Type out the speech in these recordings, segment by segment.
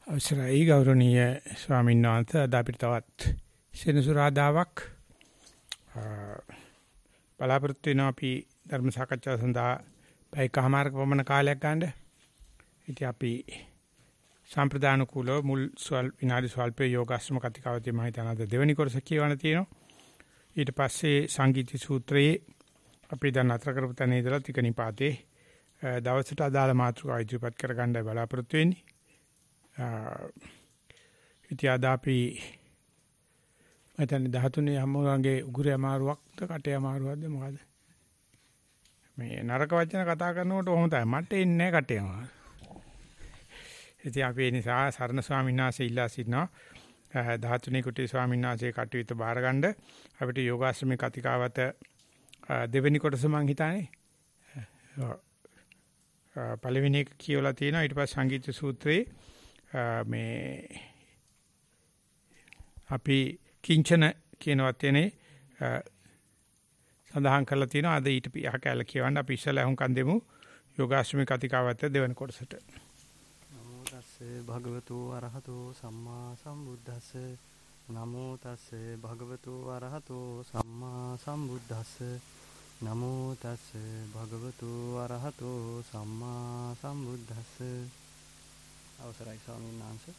අවසරයි ගෞරවනීය ස්වාමීන් වහන්සේ අද අපිට තවත් සෙනසුරාදාවක් බලාපොරොත්තු වෙනවා අපි ධර්ම සාකච්ඡාව සඳහා පැයකමාරක පමණ කාලයක් ගන්න. ඉතින් අපි සම්ප්‍රදාන කුල මුල් විනාඩි ස්වල්පේ යෝගාශ්‍රම කතිකාවතේ මම හිතන අද දෙවෙනි කොටස කියවන තියෙනවා. ඊට පස්සේ සංගීති සූත්‍රයේ අපි දැන් අතර කරපු තැන ඉඳලා ටික නිපාතේ දවසට අදාළ මාතෘකාව ඉදිරිපත් කරගන්නයි බලාපොරොත්තු වෙන්නේ. ඉතියාදාපි මතන 13 හැමෝගේ උගුරේ අමාරුවක්ද කටේ අමාරුවක්ද මොකද මේ නරක වචන කතා කරනකොට කොහොම තමයි මට එන්නේ නැහැ කටේ අමාරු. ඉතින් අපි ඒ නිසා සරණ ස්වාමීන් වහන්සේ ඉල්ලා සිටිනවා 13 කුටි ස්වාමීන් වහන්සේ කටයුතු බාරගන්න අපිට යෝගාශ්‍රමයේ කතිකාවත දෙවෙනි කොටස මං හිතන්නේ පළවෙනි එක කියවලා තියෙනවා. ඊට පස්සේ සංගීත සූත්‍රයේ මේ අපි කිංචන කියන වචනේ සඳහන් කරලා තියෙනවා. අද ඊට යහකැල කියවන්න අපි ඉස්සලා හුම්කන් දෙමු යෝගාශ්‍රමී කතිකාවත දෙවන කොටසට. නමෝ තස්සේ භගවතු අරහතෝ සම්මා සම්බුද්දස්ස නමෝ තස්සේ භගවතු අරහතෝ සම්මා සම්බුද්දස්ස නමෝ තස්සේ භගවතු අරහතෝ සම්මා සම්බුද්දස්ස. අවසරයි ස්වාමීන් වහන්සේ.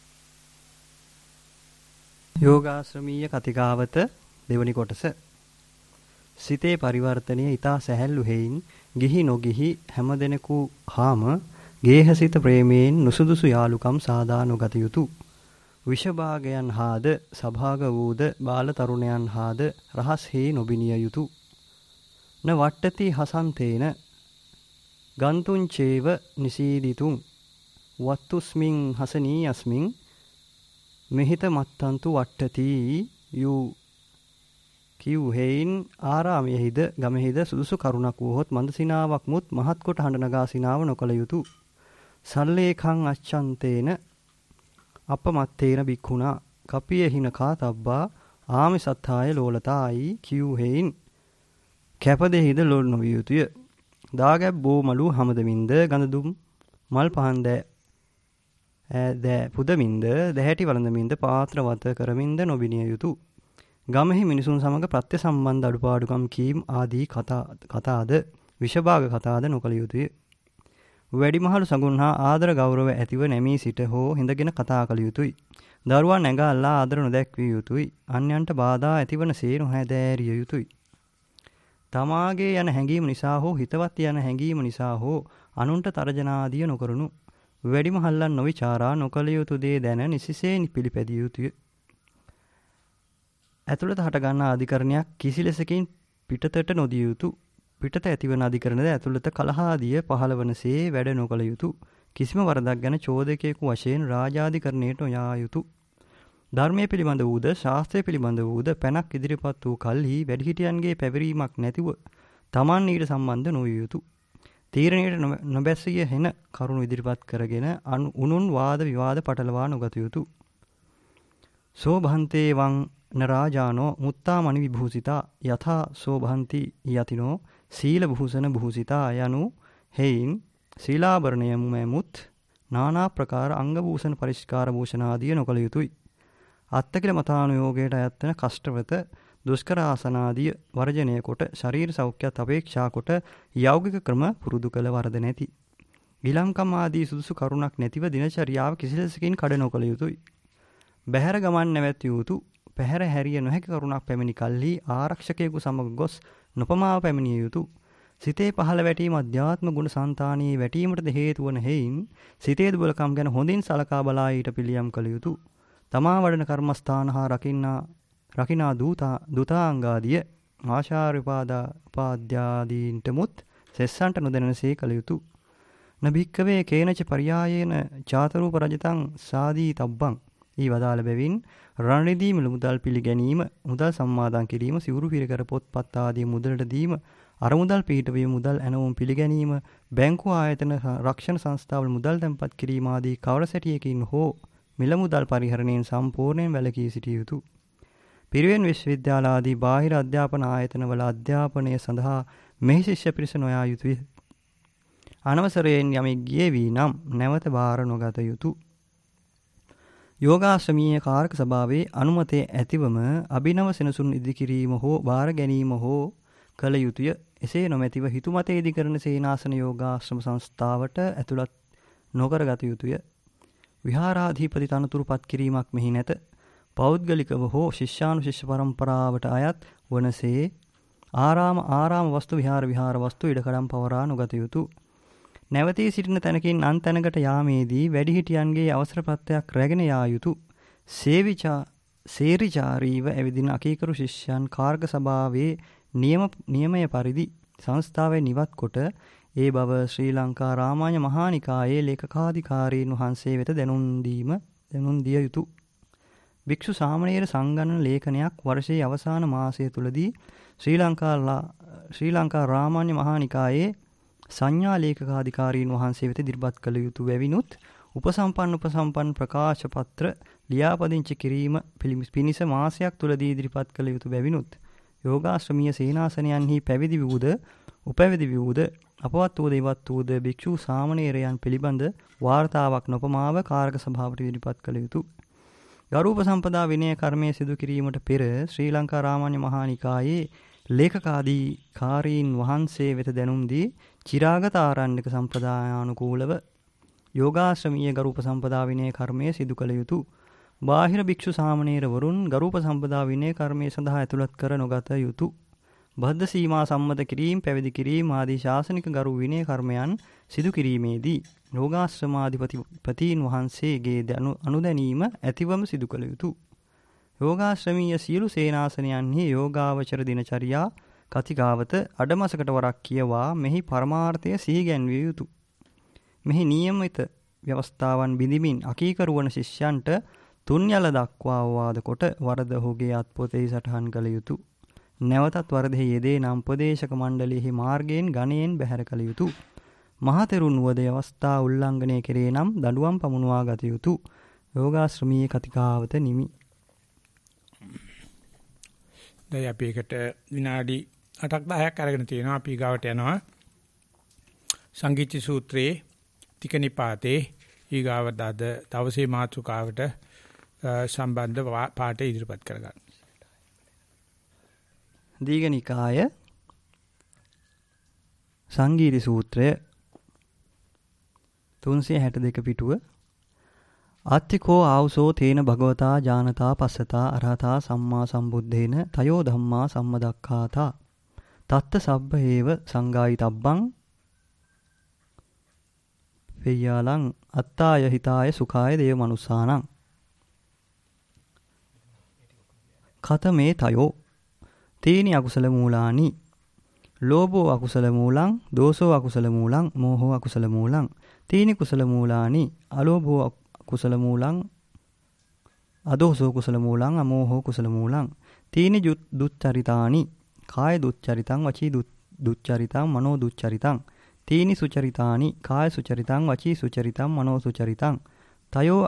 යෝගාශ්‍රමීය කතිකාවත දෙවනි කොටස. සිතේ පරිවර්තනය ඊතා සැහැල්ලු හේයින් ගිහි නොගිහි හැමදෙනෙකු හාම ගේහසිත ප්‍රේමයෙන් නුසුදුසු යාලුකම් සාදා නොගත යුතු. විෂභාගයන් හාද සභාග වූද බාල තරුණයන් හාද රහස් හේ නොබිනිය යුතු. න වට්ටති හසන්තේන ගන්තුං චේව නිසීදිතුං වත්තුස්මින් හසනී අස්මින් මෙහිත මත්තන්තු වට්ටති යූ කිව් හේයින් ආරාමයෙහිද ගමෙහිද සුදුසු කරුණක් වූහොත් මන්දසිනාවක් මුත් මහත් කොට හඬ නගා සිනාව නොකළ යුතු. සල්ලේඛං අච්ඡන්තේන අපමත්තේන බික්ඛුණා කපිය හින කාතබ්බා ආමිසත්තාය ලෝලතායි කිව් හේයින් කැපදෙහිද ලොල් නොවිය යුතුය. දාගැබ් බෝමලු හැමදමින්ද ගඳදුම් මල් පහන් ද පුදමින්ද දැහැටි වළඳමින්ද පාත්‍රවත කරමින්ද නොබිනිය යුතු. ගමෙහි මිනිසුන් සමග ප්‍රත්‍ය සම්බන්ධ අඩුපාඩුකම් කීම් ආදී කතාද විෂභාග කතාද නොකළ යුතුය. වැඩිමහලු සඟුන් හා ආදර ගෞරව ඇතිව නැමී සිට හෝ හිඳගෙන කතා කළ යුතුය. දරුවා නැගාලා ආදර නොදැක්විය යුතුය. අන්‍යයන්ට බාධා ඇතිවන සේ නොහැදෑරිය යුතුය. තමාගේ යන හැඟීම නිසා හෝ හිතවත් යන හැඟීම නිසා හෝ අනුන්ට තරජනාදිය නොකරනු. වැඩිමහල්ලන් නොවිචාරා නොකළ යුතු දේ දැන නිසිසේ පිළිපැදිය යුතුය. ඇතුළත හටගන්නා අධිකරණයක් කිසි ලෙසකින් පිටතට නොදිය යුතු. පිටත ඇතිවන අධිකරණද ඇතුළත කලහාදිය පහළවනසේ වැඩ නොකළ යුතු. කිසිම වරදක් ගැන චෝදකයෙකු වශයෙන් රාජාධිකරණයට යා යුතු. ධර්මයේ පිළිබඳ වූද ශාස්ත්‍රය පිළිබඳ වූද පැනක් ඉදිරිපත් වූ කල්හි වැඩිහිටියන්ගේ පැවරීමක් නැතිව තමන් ඊට සම්බන්ධ නොවිය යුතු. තීරණයට නොබැසිය හෙන කරුණු ඉදිරිපත් කරගෙන උනුන් වාද විවාද පටලවා නොගත යුතු. සෝභන්තේ වං නරාජානෝ මුත්තාමණි විභූසිතා යථා සෝභන්ති යතිනෝ සීල භූෂණ භූසිතා යනු හේයින් සීලාභරණය මුමෙමුත් නානා ප්‍රකාර අංග භූෂණ පරිස්කාර භූෂණ ආදිය නොකළ යුතුය. අත්තකිල මතානුയോഗයට අයත්වන කෂ්ඨවත දුෂ්කර ආසනාදිය වර්ජනය කොට ශරීර සෞඛ්‍යත් අපේක්ෂා කොට යෞගික ක්‍රම පුරුදු කළ වරද නැති. ගිලම්කම් ආදී සුදුසු කරුණක් නැතිව දිනචරියාව කිසිලෙසකින් කඩ නොකළ යුතුය. බහැර ගමන් නැවැත්විය යුතු. පැහැර හැරිය නොහැකි කරුණක් පැමිණි කල්හි ආරක්ෂකයෙකු සමග ගොස් නොපමාව පැමිණිය යුතු. සිතේ පහළ වැටීම අධ්‍යාත්ම ගුණ සංතානයේ වැටීමටද හේතු වන හේයින් සිතේ දුබලකම් ගැන හොඳින් සලකා බලා ඊට පිළියම් කළ යුතු. තමා වඩන කර්මස්ථාන හා රකිනා දූතාංගාදිය ආශාරිපාදාපාද්‍යාදීන්ට මුත් සෙස්සන්ට නොදැනසේ කළ යුතු. නභික්කවේ කේනච පරියායේන චාතරූප රජතං සාදී තබ්බං ඊ වදාළ බැවින් රණරිදී මුදල් පිළිගැනීම මුදල් සම්මාදන් කිරීම සිවුරු පිරකර පොත්පත් ආදී මුදලට දීම අරමුදල් පිහිටවීම මුදල් ඇනවුම් පිළිගැනීම බැංකු ආයතන රක්ෂණ සංස්ථාවල මුදල් තැන්පත් කිරීම ආදී කවර සැටියකින් හෝ මිල මුදල් පරිහරණයෙන් සම්පූර්ණයෙන් වැළකී සිටිය යුතු. පිරිවෙන් විශ්වවිද්‍යාල ආදී බාහිර අධ්‍යාපන ආයතනවල අධ්‍යාපනය සඳහා මෙහි ශිෂ්‍ය පිරිස නොයා යුතුය. අනවසරයෙන් යමෙක් ගියේ වී නම් නැවත බාර නොගත යුතු. යෝගාශ්‍රමීය කාරක සභාවේ අනුමතය ඇතිවම අභිනව සෙනසුන් ඉදිකිරීම හෝ බාර ගැනීම හෝ කළ යුතුය. එසේ නොමැතිව හිතුමත ඉදිකරන සේනාසන යෝගාශ්‍රම සංස්ථාවට ඇතුළත් නොකරගත යුතුය. විහාරාධිපති තනතුරු පත් කිරීමක් මෙහි නැත. පෞද්ගලිකව හෝ ශිෂ්‍යානුශිෂ්‍ය පරම්පරාවට අයත් වනසේ ආරාම වස්තු විහාර වස්තු ඉඩකඩම් පවරා නොගත යුතු. නැවතී සිටින තැනකින් අන් තැනකට යාමේදී වැඩිහිටියන්ගේ අවසර ප්‍රත්‍යක් රැගෙන යා යුතු. සේරිචාරීව ඇවිදින අකීකරු ශිෂ්‍යයන් කාර්ක සභාවේ නියමය පරිදි සංස්ථාවේ නිවත් කොට ඒ බව ශ්‍රී ලංකා රාමාන්‍ය මහානිකායේ ලේකකාධිකාරීන් වහන්සේ වෙත දැනුම් දිය යුතු. භික්ෂු සාමණේර සංගණන ලේඛනයක් වර්ෂයේ අවසාන මාසය තුලදී ශ්‍රී ලංකා රාමාන්‍ය මහානිකායේ සංඥා ලේකකාධිකාරීන් වහන්සේ වෙත ඉදිරිපත් කළ යුතු බැවිනුත් උපසම්පන්න ප්‍රකාශ පත්‍ර ලියාපදිංචි කිරීම පිණිස මාසයක් තුලදී ඉදිරිපත් කළ යුතු බැවිනුත් යෝගාශ්‍රමීය සේනාසනයන්හි පැවිදි වූද උපැවිදි වූද අපවත් වූද ඉවත් වූද භික්ෂු සාමණේරයන් පිළිබඳ වාර්තාවක් නොපමාව කාරක සභාවට ඉදිරිපත් කළ යුතු. ගරුපසම්පදා විනය කර්මය සිදු කිරීමට පෙර ශ්‍රී ලංකා රාමාන්‍ය මහානිකායේ ලේකකාධිකාරීන් වහන්සේ වෙත දැනුම් දී චිරාගත ආරණ්‍යක සම්ප්‍රදායානුකූලව යෝගාශ්‍රමීය ගරුපසම්පදා විනය කර්මය සිදු කළ යුතු. බාහිර භික්ෂු සාමණේරවරුන් ගරුපසම්පදා විනය කර්මය සඳහා ඇතුළත් කර නොගත යුතු. බද්ධ සීමා සම්මත කිරීම, පැවිදි කිරීම ආදී ශාසනික ගරු විනය කර්මයන් සිදු කිරීමේදී යෝගාශ්‍රමාධිපතීන් වහන්සේගේ අනුදැනීම ඇතිවම සිදු කළ යුතු. යෝගාශ්‍රමීය සියලු සේනාසනයන්හි යෝගාවචර දිනචරියා කතිකාවත අඩමසකට වරක් කියවා මෙහි පරමාර්ථය සිහිගැන්විය යුතු. මෙහි නියමිත ව්‍යවස්ථාවන් බිඳිමින් අකීකරු වන ශිෂ්‍යයන්ට තුන්යල දක්වා අවවාද කොට වරද ඔහුගේ අත්පොතෙහි සටහන් කළ යුතු. නැවතත් වරදෙහි යෙදේ නම් උපදේශක මණ්ඩලයෙහි මාර්ගයෙන් ගණයෙන් බැහැර කළ යුතු. මහතෙරුන් වුවද අවස්ථා උල්ලංඝනය කෙරේ නම් දඬුවම් පමුණුවා ගත යුතු. යෝගාශ්‍රමීය කතිකාවත නිමි. දැන් අපි එකට විනාඩි 8ක් 10ක් අරගෙන තියෙනවා. අපි ගාවට යනවා සංගීති සූත්‍රයේ තික නිපාතේ ඊගාවට අද දවසේ මාතෘකාවට සම්බන්ධ පාඩේ ඉදිරිපත් කරගන්න. දීඝනිකාය සංගීති සූත්‍රය 362 පිටුව අත්තිකෝ ආවුසෝ තේන භගවතා ජානතා පස්සතා අරහතා සම්මා සම්බුද්දේන තයෝ ධම්මා සම්මදක්ඛාතා තත්ත සබ්බ හේව සංගායිතබ්බං වෙය්‍යාලං අත්තාය හිතාය සුඛාය දේව මනුස්සානං කතමේ තයෝ තීනි අකුසල මූලානි ලෝභෝ අකුසල මූලං දෝසෝ අකුසල මූලං මෝහෝ අකුසල මූලං තීනි කුසල මූලානි අලෝභෝ කුසල මූලං අදෝසෝ කුසල මූලං අමෝහෝ කුසල මූලං තීනි දුච්චරිතානි කාය දුච්චරිතං වචී දුච්චරිතං මනෝ දුච්චරිතං තීනි සුචරිතානි කාය සුචරිතං වචී සුචරිතං මනෝ සුචරිතං තයෝ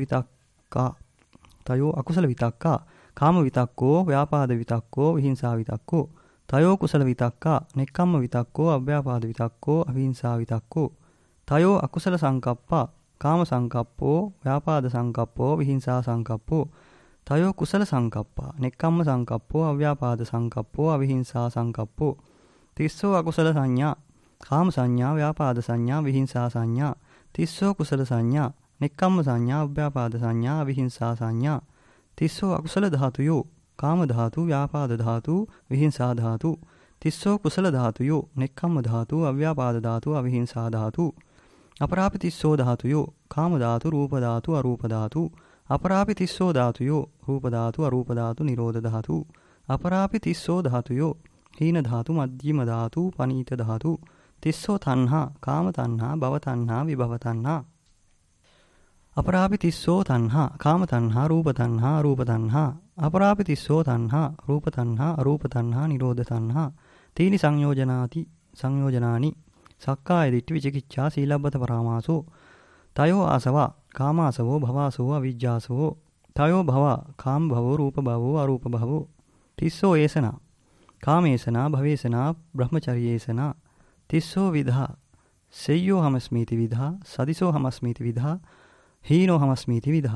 අකුසල විතක්කා කාම විතක්කෝ ව්‍යාපාද විතක්කෝ විහිංසා විතක්කෝ තයෝ කුසල විතක්කා නෙක්ඛම්ම විතක්කෝ අව්‍යාපාද විතක්කෝ අවිහිංසා විතක්කෝ තයෝ අකුසල සංකප්පා කාම සංකප්පෝ ව්‍යාපාද සංකප්පෝ විහිංසා සංකප්පෝ තයෝ කුසල සංකප්පා නෙක්ඛම්ම සංකප්පෝ අව්‍යාපාද සංකප්පෝ අවිහිංසා සංකප්පෝ තිස්සෝ අකුසල සංඥා කාම සංඥා ව්‍යාපාද සංඥා විහිංසා සංඥා තිස්සෝ කුසල සංඥා නෙක්ඛම්ම සංඥා අව්‍යාපාද සංඥා අවිහිංසා සංඥා තිස්සෝ අකුසල ධාතුයෝ කාම ධාතු ව්‍යාපාද ධාතු විහිංසා ධාතු තිස්සෝ කුසල ධාතුයෝ නෙක්ඛම්ම ධාතු අව්‍යාපාද ධාතු අවිහිංසා ධාතු අපරාපි තිස්සෝ ධාතුයෝ කාම ධාතු රූප ධාතු අරූප ධාතු අපරාපි තිස්සෝ ධාතුයෝ රූප ධාතු අරූප ධාතු නිරෝධ ධාතු අපරාපි තිස්සෝ ධාතුයෝ හීන ධාතු මධ්‍යම ධාතු පනීත ධාතු තිස්සෝ තණ්හා කාම තණ්හා භව තණ්හා විභව තණ්හා අපරාපි තිස්සෝ තණ්හා කාම තණ්හා රූප තණ්හා අරූප තණ්හා අපරාපි තිස්සෝ තණ්හා රූප තණ්හා අරූප තණ්හා නිරෝධ තණ්හා තීනි සංයෝජනානි සක්කාය දිට්ඨි විචිකිච්ඡා සීලබ්බත පරාමාසෝ තයෝ ආසවා කාමාසවෝ භවාසවෝ අවිජ්ජාසවෝ තයෝ භවා කාම භවෝ රූප භවෝ අරූප භවෝ තිස්සෝ ඒසනා කාමේසනා භවේසනා බ්‍රහ්මචර්යේසනා තිස්සෝ විධා සෙය්‍යෝ හමස්මීති විධා සදිසෝ හමස්මීති විධා හීනෝ හමස්මීති විධා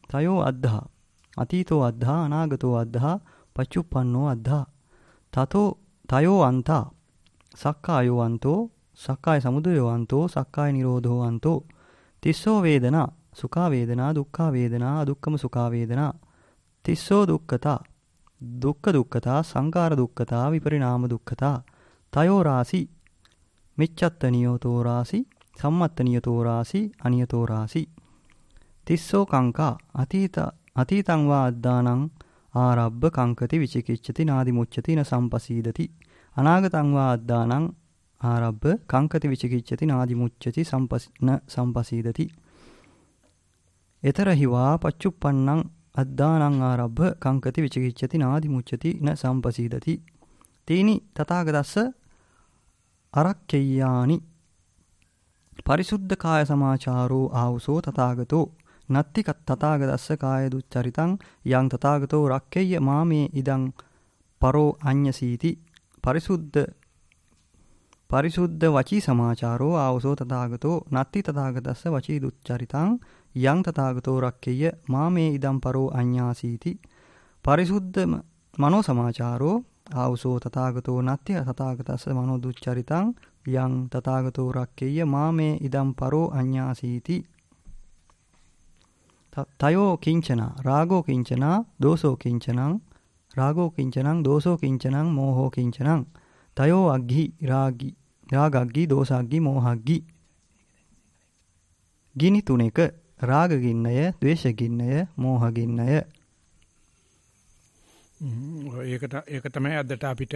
තයෝ අද්ධා අතීතෝ අද්ධා අනාගතෝ අද්ධා පච්චුප්පන්නෝ අද්ධා තතෝ තයෝ අන්තා සක්කායෝ අන්තෝ සක්කාය සමුදයෝ අන්තෝ සක්කාය නිරෝධෝ අන්තෝ තිස්සෝ වේදනා සුඛා වේදනා දුක්ඛා වේදනා අදුක්ඛම සුඛා වේදනා තිස්සෝ දුක්ඛතා දුක්ඛ දුක්ඛතා සංඛාර දුක්ඛතා විපරිණාම දුක්ඛතා තයෝ රාසි මිච්ඡත්ත නියතෝ රාසි සම්මත්ත නියතෝ රාසි අනියතෝ රාසි තිස්සෝ කංකා අතීතං වා අද්දානං ආරබ්බ කංකති විචිකිච්ඡති නාදි මුච්ඡති න සම්පසීදති අනාගතං වා අද්දානං ආරබ්බ කංකති විචිකිච්ඡති නාදි මුච්ඡති න සම්පසීදති එතරහි වා පච්චුප්පන්නං අද්දානං ආරබ්බ කංකති විචිකිච්ඡති නාදි මුච්ඡති න සම්පසීදති තීනි තථාගතස්ස අරක්ඛේයානි පරිසුද්ධ කාය සමාචාරෝ ආවුසෝ තථාගතෝ නත්ති තථාගතස්ස කාය දුච්චරිතං යං තථාගතෝ රක්ඛේය මාමේ ඉදං පරෝ අඤ්ඤසීති පරිසුද්ධ වචී සමාචාරෝ ආවුසෝ තථාගතෝ නත්ති තථාගතස්ස වචී දුච්චරිතං යං තථාගතෝ රක්ඛේය මාමේ ඉදං පරෝ අඤ්ඤාසීති පරිසුද්ධ මනෝ සමාචාරෝ ආවුසෝ තථාගතෝ නත්ති තථාගතස්ස මනෝ දුච්චරිතං යං තථාගතෝ රක්ඛේය මාමේ ඉදං පරෝ අඤ්ඤාසීති තයෝ කිංචන රාගෝ කිංචන දෝසෝ කිංචනං රාගෝ කිංචනං දෝසෝ කිංචනං මෝහෝ කිංචනං තයෝ අග්ගි රාගග්ගි දෝසග්ගි මෝහග්ගි ගිනි තුනක රාග ගින්නය ද්වේෂ ගින්නය මෝහ ගින්නය ඒක තමයි අදට අපිට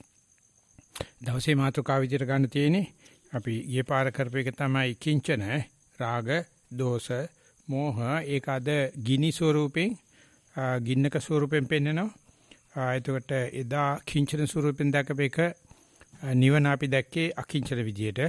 දවසේ මාතෘකාව විදිහට ගන්න තියෙන්නේ. අපි ඊයේ පාර කරපු එක තමයි කිංචන රාග දෝෂ මෝහ ඒක අද ගිනි ස්වරූපෙන් ගින්නක ස්වරූපෙන් පෙන්නනවා. එතකොට එදා කිංචන ස්වරූපෙන් දැකපු එක නිවන අපි දැක්කේ අකිංචන විදියට.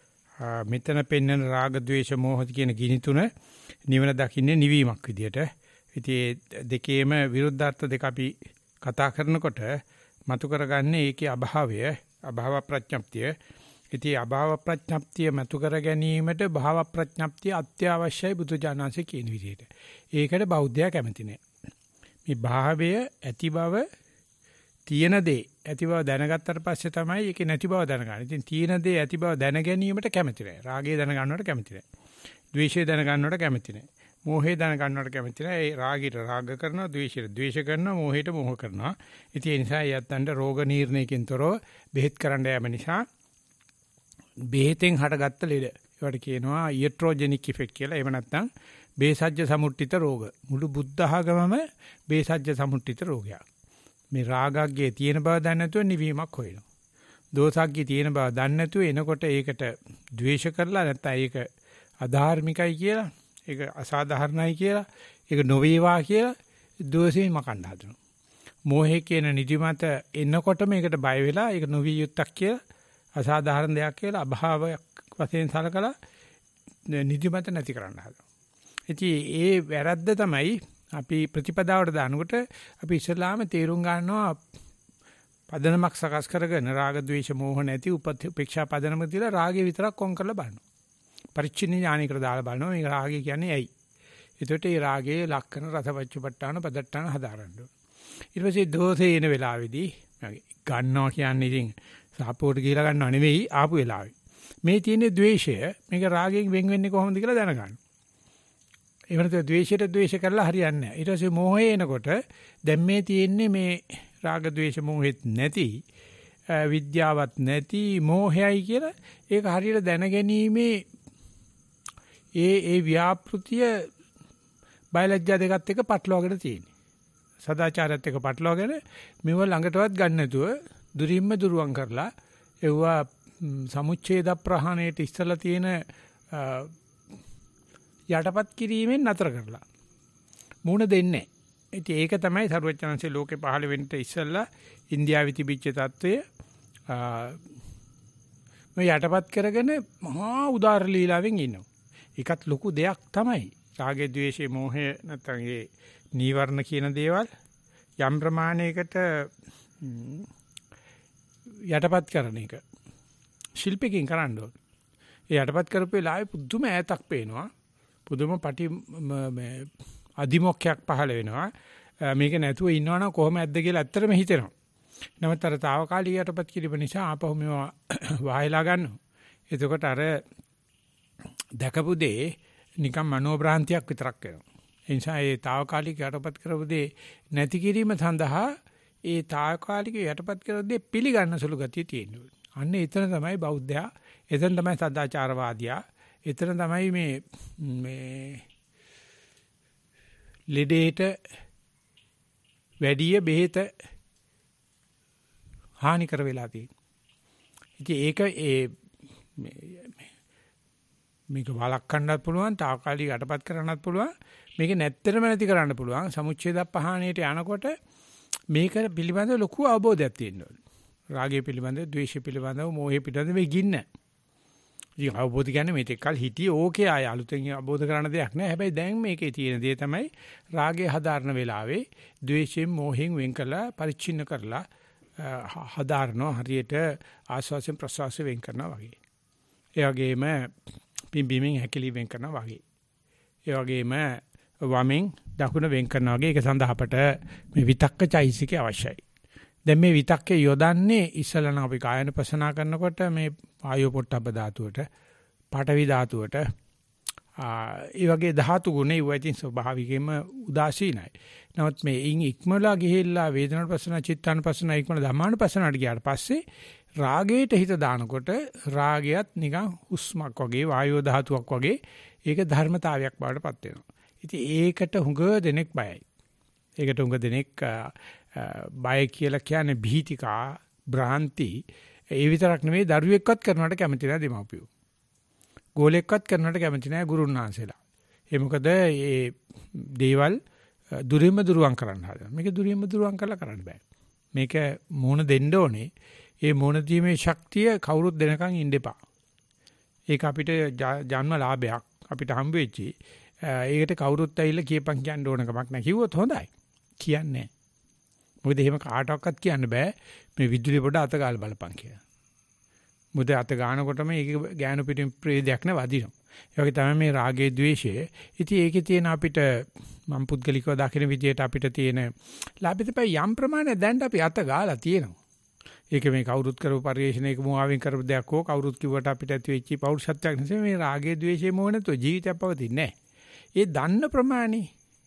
මෙතන පෙන්නන රාග ద్వේෂ මෝහ කියන ගිනි තුන නිවන දකින්නේ නිවීමක් විදියට. ඉතින් දෙකේම විරුද්ධාර්ථ දෙක අපි කතා කරනකොට මතු කරගන්නේ ඒකේ අභාව ප්‍රඥප්තිය. ඉතින් අභාව ප්‍රඥප්තිය මතු කර ගැනීමට භාව ප්‍රඥප්තිය අත්‍යවශ්‍යයි බුදුජානනාංශ කියන විදිහට. ඒකට බෞද්ධයා කැමති නැහැ. මේ භාවය ඇති බව තියෙන දේ ඇති බව දැනගත්තට පස්සේ තමයි ඒකේ නැති බව දැනගන්නේ. ඉතින් තියෙන දේ ඇති බව දැන ගැනීමට කැමති නැහැ. රාගය දැනගන්නවට කැමති නැහැ. ද්වේෂය දැනගන්නවට කැමති නැහැ. මෝහය දැනගන්නවට කැමති නැහැ. ඒ රාගයට රාග කරනවා, ද්වේෂයට ද්වේෂ කරනවා, මෝහයට මෝහ කරනවා. ඉතින් ඒ නිසා යත්තන්ට රෝග නිర్ణයකින් තොරව බෙහෙත් කරන්න යෑම නිසා බෙහෙතෙන් හටගත්ත ලෙඩ. ඒවට කියනවා ඊට්‍රොජෙනික් ඉෆෙක්ට් කියලා. එහෙම නැත්නම් බේසජ්‍ය සමුට්ඨිත රෝග. මුළු බුද්ධ ආගමම බේසජ්‍ය සමුට්ඨිත රෝගයක්. මේ රාගග්ගේ තියෙන බව දන්නේ නැතුව නිවීමක් හොයනවා. දෝසග්ගේ තියෙන බව දන්නේ නැතුව එනකොට ඒකට ද්වේෂ කරලා නැත්නම් ඒක අධාර්මිකයි කියලා, ඒක අසාධාරණයි කියලා, ඒක නොවේවා කියලා දෝෂයෙන් මකන්න හදනවා. මෝහය කියන නිදිමත එනකොට මේකට බය වෙලා ඒක නොවිය යුත්තක් කියලා, අසාධාරණ දෙයක් කියලා අභාවයක් වශයෙන් සලකලා නිදිමත නැති කරන්න හදනවා. ඉතින් ඒ වැරද්ද තමයි අපි ප්‍රතිපදාවට දානකොට අපි ඉස්ලාම තේරුම් ගන්නවා පදනමක් සකස් කරගෙන රාග ద్వේෂ මෝහ නැති උපේක්ෂා පදනම තියලා රාගය විතරක් කොන් කරලා බලනවා. පරිච්ඡින්න ඥානිකට දාලා බලනවා මේ රාගය කියන්නේ ඇයි. එතකොට මේ රාගයේ ලක්ෂණ රසවච්චපට්ඨාන පදට්ටාන හදාරන්න ඕන. ඊට පස්සේ දෝෂේ එන වෙලාවේදී ගන්නවා කියන්නේ ඉතින් සාපෝට ගිහලා ගන්නව නෙවෙයි ආපු වෙලාවේ. මේ තියෙන ද්වේෂය මේක රාගයෙන් වෙන් වෙන්නේ කොහොමද කියලා දැනගන්න. ඒ වෙනත ද්වේෂයට ද්වේෂ කරලා හරියන්නේ නැහැ. ඊට පස්සේ මෝහය එනකොට දැන් මේ තියෙන්නේ මේ රාග ද්වේෂ මෝහෙත් නැති විද්‍යාවත් නැති මෝහයයි කියලා ඒක හරියට දැනගැනීමේ ඒ ව්‍යාපෘතිය බයලජ්ජා දෙකත් එක්ක පටලවාගෙන තියෙන්නේ. සදාචාරයත් එක්ක පටලවාගෙන මේව ළඟටවත් ගන්න නැතුව දුරින්ම දුරුවන් කරලා ඒවා සමුච්ඡේද ප්‍රහාණයට ඉස්සලා තියෙන යටපත් කිරීමෙන් නතර කරලා මුණ දෙන්නේ. ඉතින් ඒක තමයි සරුවචනන්සේ ලෝකේ පහළ වෙන්න ඉස්සලා ඉන්දියාවේ තිබිච්ච තත්වය මේ යටපත් කරගෙන මහා උදාර ලීලාවෙන් ඉන්නවා. ඒකත් ලොකු දෙයක් තමයි. රාගය, ద్వේෂය, මෝහය නැත්නම් ඒ නීවරණ කියන දේවල් යම් ප්‍රමාණයකට යටපත් කරන එක ශිල්පිකින් කරන්න ඕන. ඒ යටපත් කරපු වෙලාවේ පුදුම ඈතක් පේනවා. පුදුම පටි අදිමොක්කයක් පහළ වෙනවා. මේක නැතුව ඉන්නවනම් කොහොම ඇද්ද කියලා ඇත්තටම හිතෙනවා. නමුත් අර తాවකාලික යටපත් කිරීම නිසා ආපහු මේවා වහයලා ගන්නවා. එතකොට අර දැකපු දේ නිකන් මනෝබ්‍රාන්තියක් විතරක් වෙනවා. ඒ නිසා ඒ తాවකාලික යටපත් කරපු දේ නැති කිරීම සඳහා ඒ తాවකාලික යටපත් කරපු දේ පිළිගන්න සුළු ගතිය තියෙනවා. අන්න එතන තමයි බෞද්ධයා, එතන තමයි සදාචාරවාදියා, එතන තමයි මේ ලෙඩේට වැඩි බෙහෙත හානි කර වෙලා තියෙනවා. ඉතින් ඒක මේක වළක්වන්නත් පුළුවන්, తాවකාලික යටපත් කරන්නත් පුළුවන්, මේක නැත්තරම නැති කරන්න පුළුවන්. සමුච්ඡේද පහණයට යනකොට මේක පිළිබඳව ලොකු අවබෝධයක් තියෙනවා. රාගය පිළිබඳව, ද්වේෂය පිළිබඳව, මෝහය පිළිබඳව මේ ගින්න. ඉතින් අවබෝධ කියන්නේ මේක කල් හිටියේ ඕකේ ආය අලුතෙන් අවබෝධ කරන දෙයක් නෑ. හැබැයි දැන් මේකේ තියෙන දේ තමයි රාගය හදාරන වෙලාවේ ද්වේෂයෙන්, මෝහෙන් වෙන් කරලා, පරිච්ඡින්න කරලා හදාරනවා හරියට ආස්වාසයෙන් ප්‍රසවාසයෙන් වෙන් කරනවා වගේ. ඒ වගේම පිම්බීමෙන් හැකිලි වෙන් කරනවා වගේ. ඒ වගේම වමෙන් දකුණ වෙන් කරනවා වගේ. ඒක සඳහා අපට මේ විතක්ක චෛසිකේ අවශ්‍යයි. දැන් මේ විතක්කේ යොදන්නේ ඉස්සලන අපි කායන පසනා කරනකොට මේ ආයෝ පොට්ටබ්බ ධාතුවට, පාඨවි ධාතුවට, ඒ වගේ ධාතු ගුණ ඉවයිතින් ස්වභාවිකයෙන්ම උදාසීනයි. නමුත් මේ ඉක්මලා ගිහිල්ලා වේදනාන පසනා, චිත්තාන පසනා, ඉක්මලා ධම්මාන පසනාට ගියාට පස්සේ රාගයට හිත දානකොට රාගයත් නිකන් හුස්මක් වගේ, වායෝ ධාතුවක් වගේ ඒක ධර්මතාවයක් බවට පත් වෙනවා. ඉතින් ඒකට හුඟ දෙනෙක් බයයි. ඒකට හුඟ දෙනෙක් බය කියලා කියන්නේ භීතිකා, භ්‍රාන්ති. ඒ විතරක් නෙවෙයි දරුවෙක්වත් කරනවට කැමති නැහැ දෙමව්පියෝ. ගෝලෙක්වත් කරනවට කැමති නැහැ ගුරුන්වහන්සේලා. ඒ මොකද මේ දේවල් දුරින්ම දුරුවන් කරන්න හදනවා. මේක දුරින්ම දුරුවන් කරලා කරන්න බෑ. මේක මොන දෙන්න ඕනේ. ඒ මොන දීමේ ශක්තිය කවුරුත් දෙනකන් ඉන්න එපා. ඒක අපිට ජන්ම ලාභයක්. අපිට හම්බ වෙච්චි. ඒකට කවුරුත් ඇවිල්ලා කියපන් කියන්න ඕන කමක් නැහැ. කිව්වොත් හොඳයි. කියන්නේ. මොකද එහෙම කාටවත් කියන්න බෑ මේ විදුලිය පොඩ අත ගාලා බලපන් කියලා. මොකද අත ගන්නකොටම ඒක ගෑනු පිටින් ප්‍රේදයක් නේ වදිනවා. ඒ වගේ තමයි මේ රාගයේ ද්වේෂය. ඉතින් ඒකේ තියෙන අපිට මම් පුද්ගලිකව දකින විදියට අපිට තියෙන ලාභිතපයි යම් ප්‍රමාණයක් දැන් අපි අත ගාලා තියෙනවා. ඒක මේ කවුරුත් කරපු පරිශ්‍රණයක මුවාවෙන් කරපු දෙයක් හෝ කවුරුත් කිව්වට අපිට ඇති වෙච්ච පෞරුෂත්වයක් නෙවෙයි මේ රාගයේ ද්වේෂයේ මොහ නැතුව ජීවිතයක් පවතින්නේ නැහැ. ඒ දන්න ප්‍රමාණය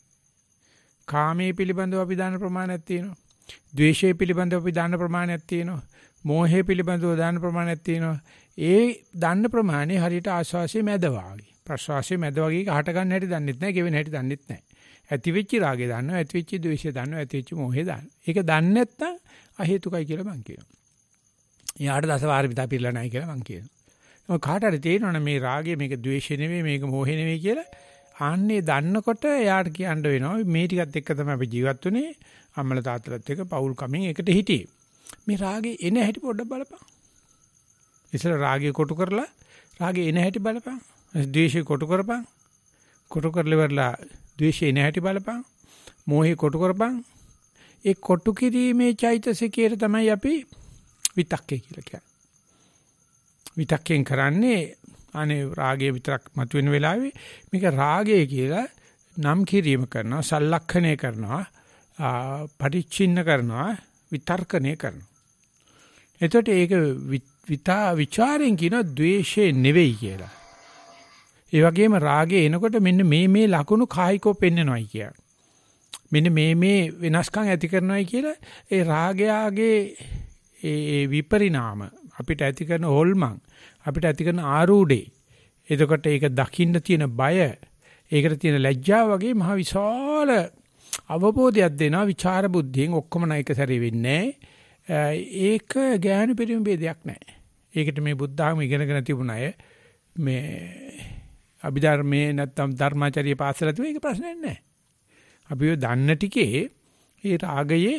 කාමයේ පිළිබඳව අපි දන්න ප්‍රමාණයක් තියෙනවා. ද්වේෂයේ පිළිබඳව අපි දන්න ප්‍රමාණයක් තියෙනවා. මෝහයේ පිළිබඳව දන්න ප්‍රමාණයක් තියෙනවා. ඒ දන්න ප්‍රමාණය හරියට ආස්වාසියේ මැද වාගේ. ප්‍රස්වාසයේ මැද වාගේ හට ගන්න හැටි දන්නෙත් නැහැ, ගෙවෙන හැටි දන්නෙත් නැහැ. ඇති වෙච්ච රාගය දන්නවා, ඇති වෙච්ච ද්වේෂය දන්නවා, ඇති වෙච්ච මෝහය දන්නවා. ඒක දන්නේ නැත්නම් අහේතුකයි කියලා මං කියනවා. යාට දසවාරමිතා පිළිලා නැහැ කියලා මං කියනවා. මොකද කාට හරි තේරෙනවනේ මේ රාගය මේක ද්වේෂය නෙවෙයි, මේක මෝහය නෙවෙයි කියලා. ආන්නේ දන්නකොට එයාට කියන්න වෙනවා මේ ටිකත් එක්ක තමයි අපි ජීවත් වුනේ. අම්මලා තාත්තලාත් එක්ක පෞල් කමින් එකට හිටියේ. මේ රාගේ එන හැටි පොඩ්ඩක් බලපන්. ඉතල රාගේ කොටු කරලා රාගේ එන හැටි බලපන්. ද්වේෂේ කොටු කරපන්. කොටු කරලවලා ද්වේෂේ එන හැටි බලපන්. මෝහේ කොටු කරපන්. ඒ කොටු කිරීමේ චෛතසිකයේ තමයි අපි විතක්කේ කියලා කියන්නේ. විතක්කෙන් කරන්නේ අනේ රාගය විතරක් මතුවෙන වෙලාවේ මේක රාගය කියලා නම් කිරීම කරනවා, සලලක්ෂණය කරනවා, පරිච්ඡින්න කරනවා, විතර්කණය කරනවා. එතකොට ඒක විචාරයෙන් කියන ද්වේෂය නෙවෙයි කියලා. ඒ වගේම රාගය එනකොට මෙන්න මේ ලකුණු කායිකව පෙන්නනවායි කියලා. මෙන්න මේ වෙනස්කම් ඇති කරනවායි කියලා ඒ රාගයාගේ ඒ විපරිණාම අපිට ඇති කරන හොල්මන් අපිට ඇති කරන ආරූಢේ. එතකොට ඒක දකින්න තියෙන බය, ඒකට තියෙන ලැජ්ජාව වගේ මහ විශාල අවබෝධයක් දෙනවා විචාර බුද්ධියෙන්. ඔක්කොම නැයක සැරේ වෙන්නේ ඒක ඥාන පරිම ભેදයක් නැහැ. ඒකට මේ බුද්ධ ආගම ඉගෙනගෙන තිබුණ අය මේ අභිධර්මයේ නැත්තම් ධර්මාචාර්ය පාසල තුන ඒක ප්‍රශ්නයක් නැහැ. අපි ඔය දන්න ටිකේ ඒ රාගයේ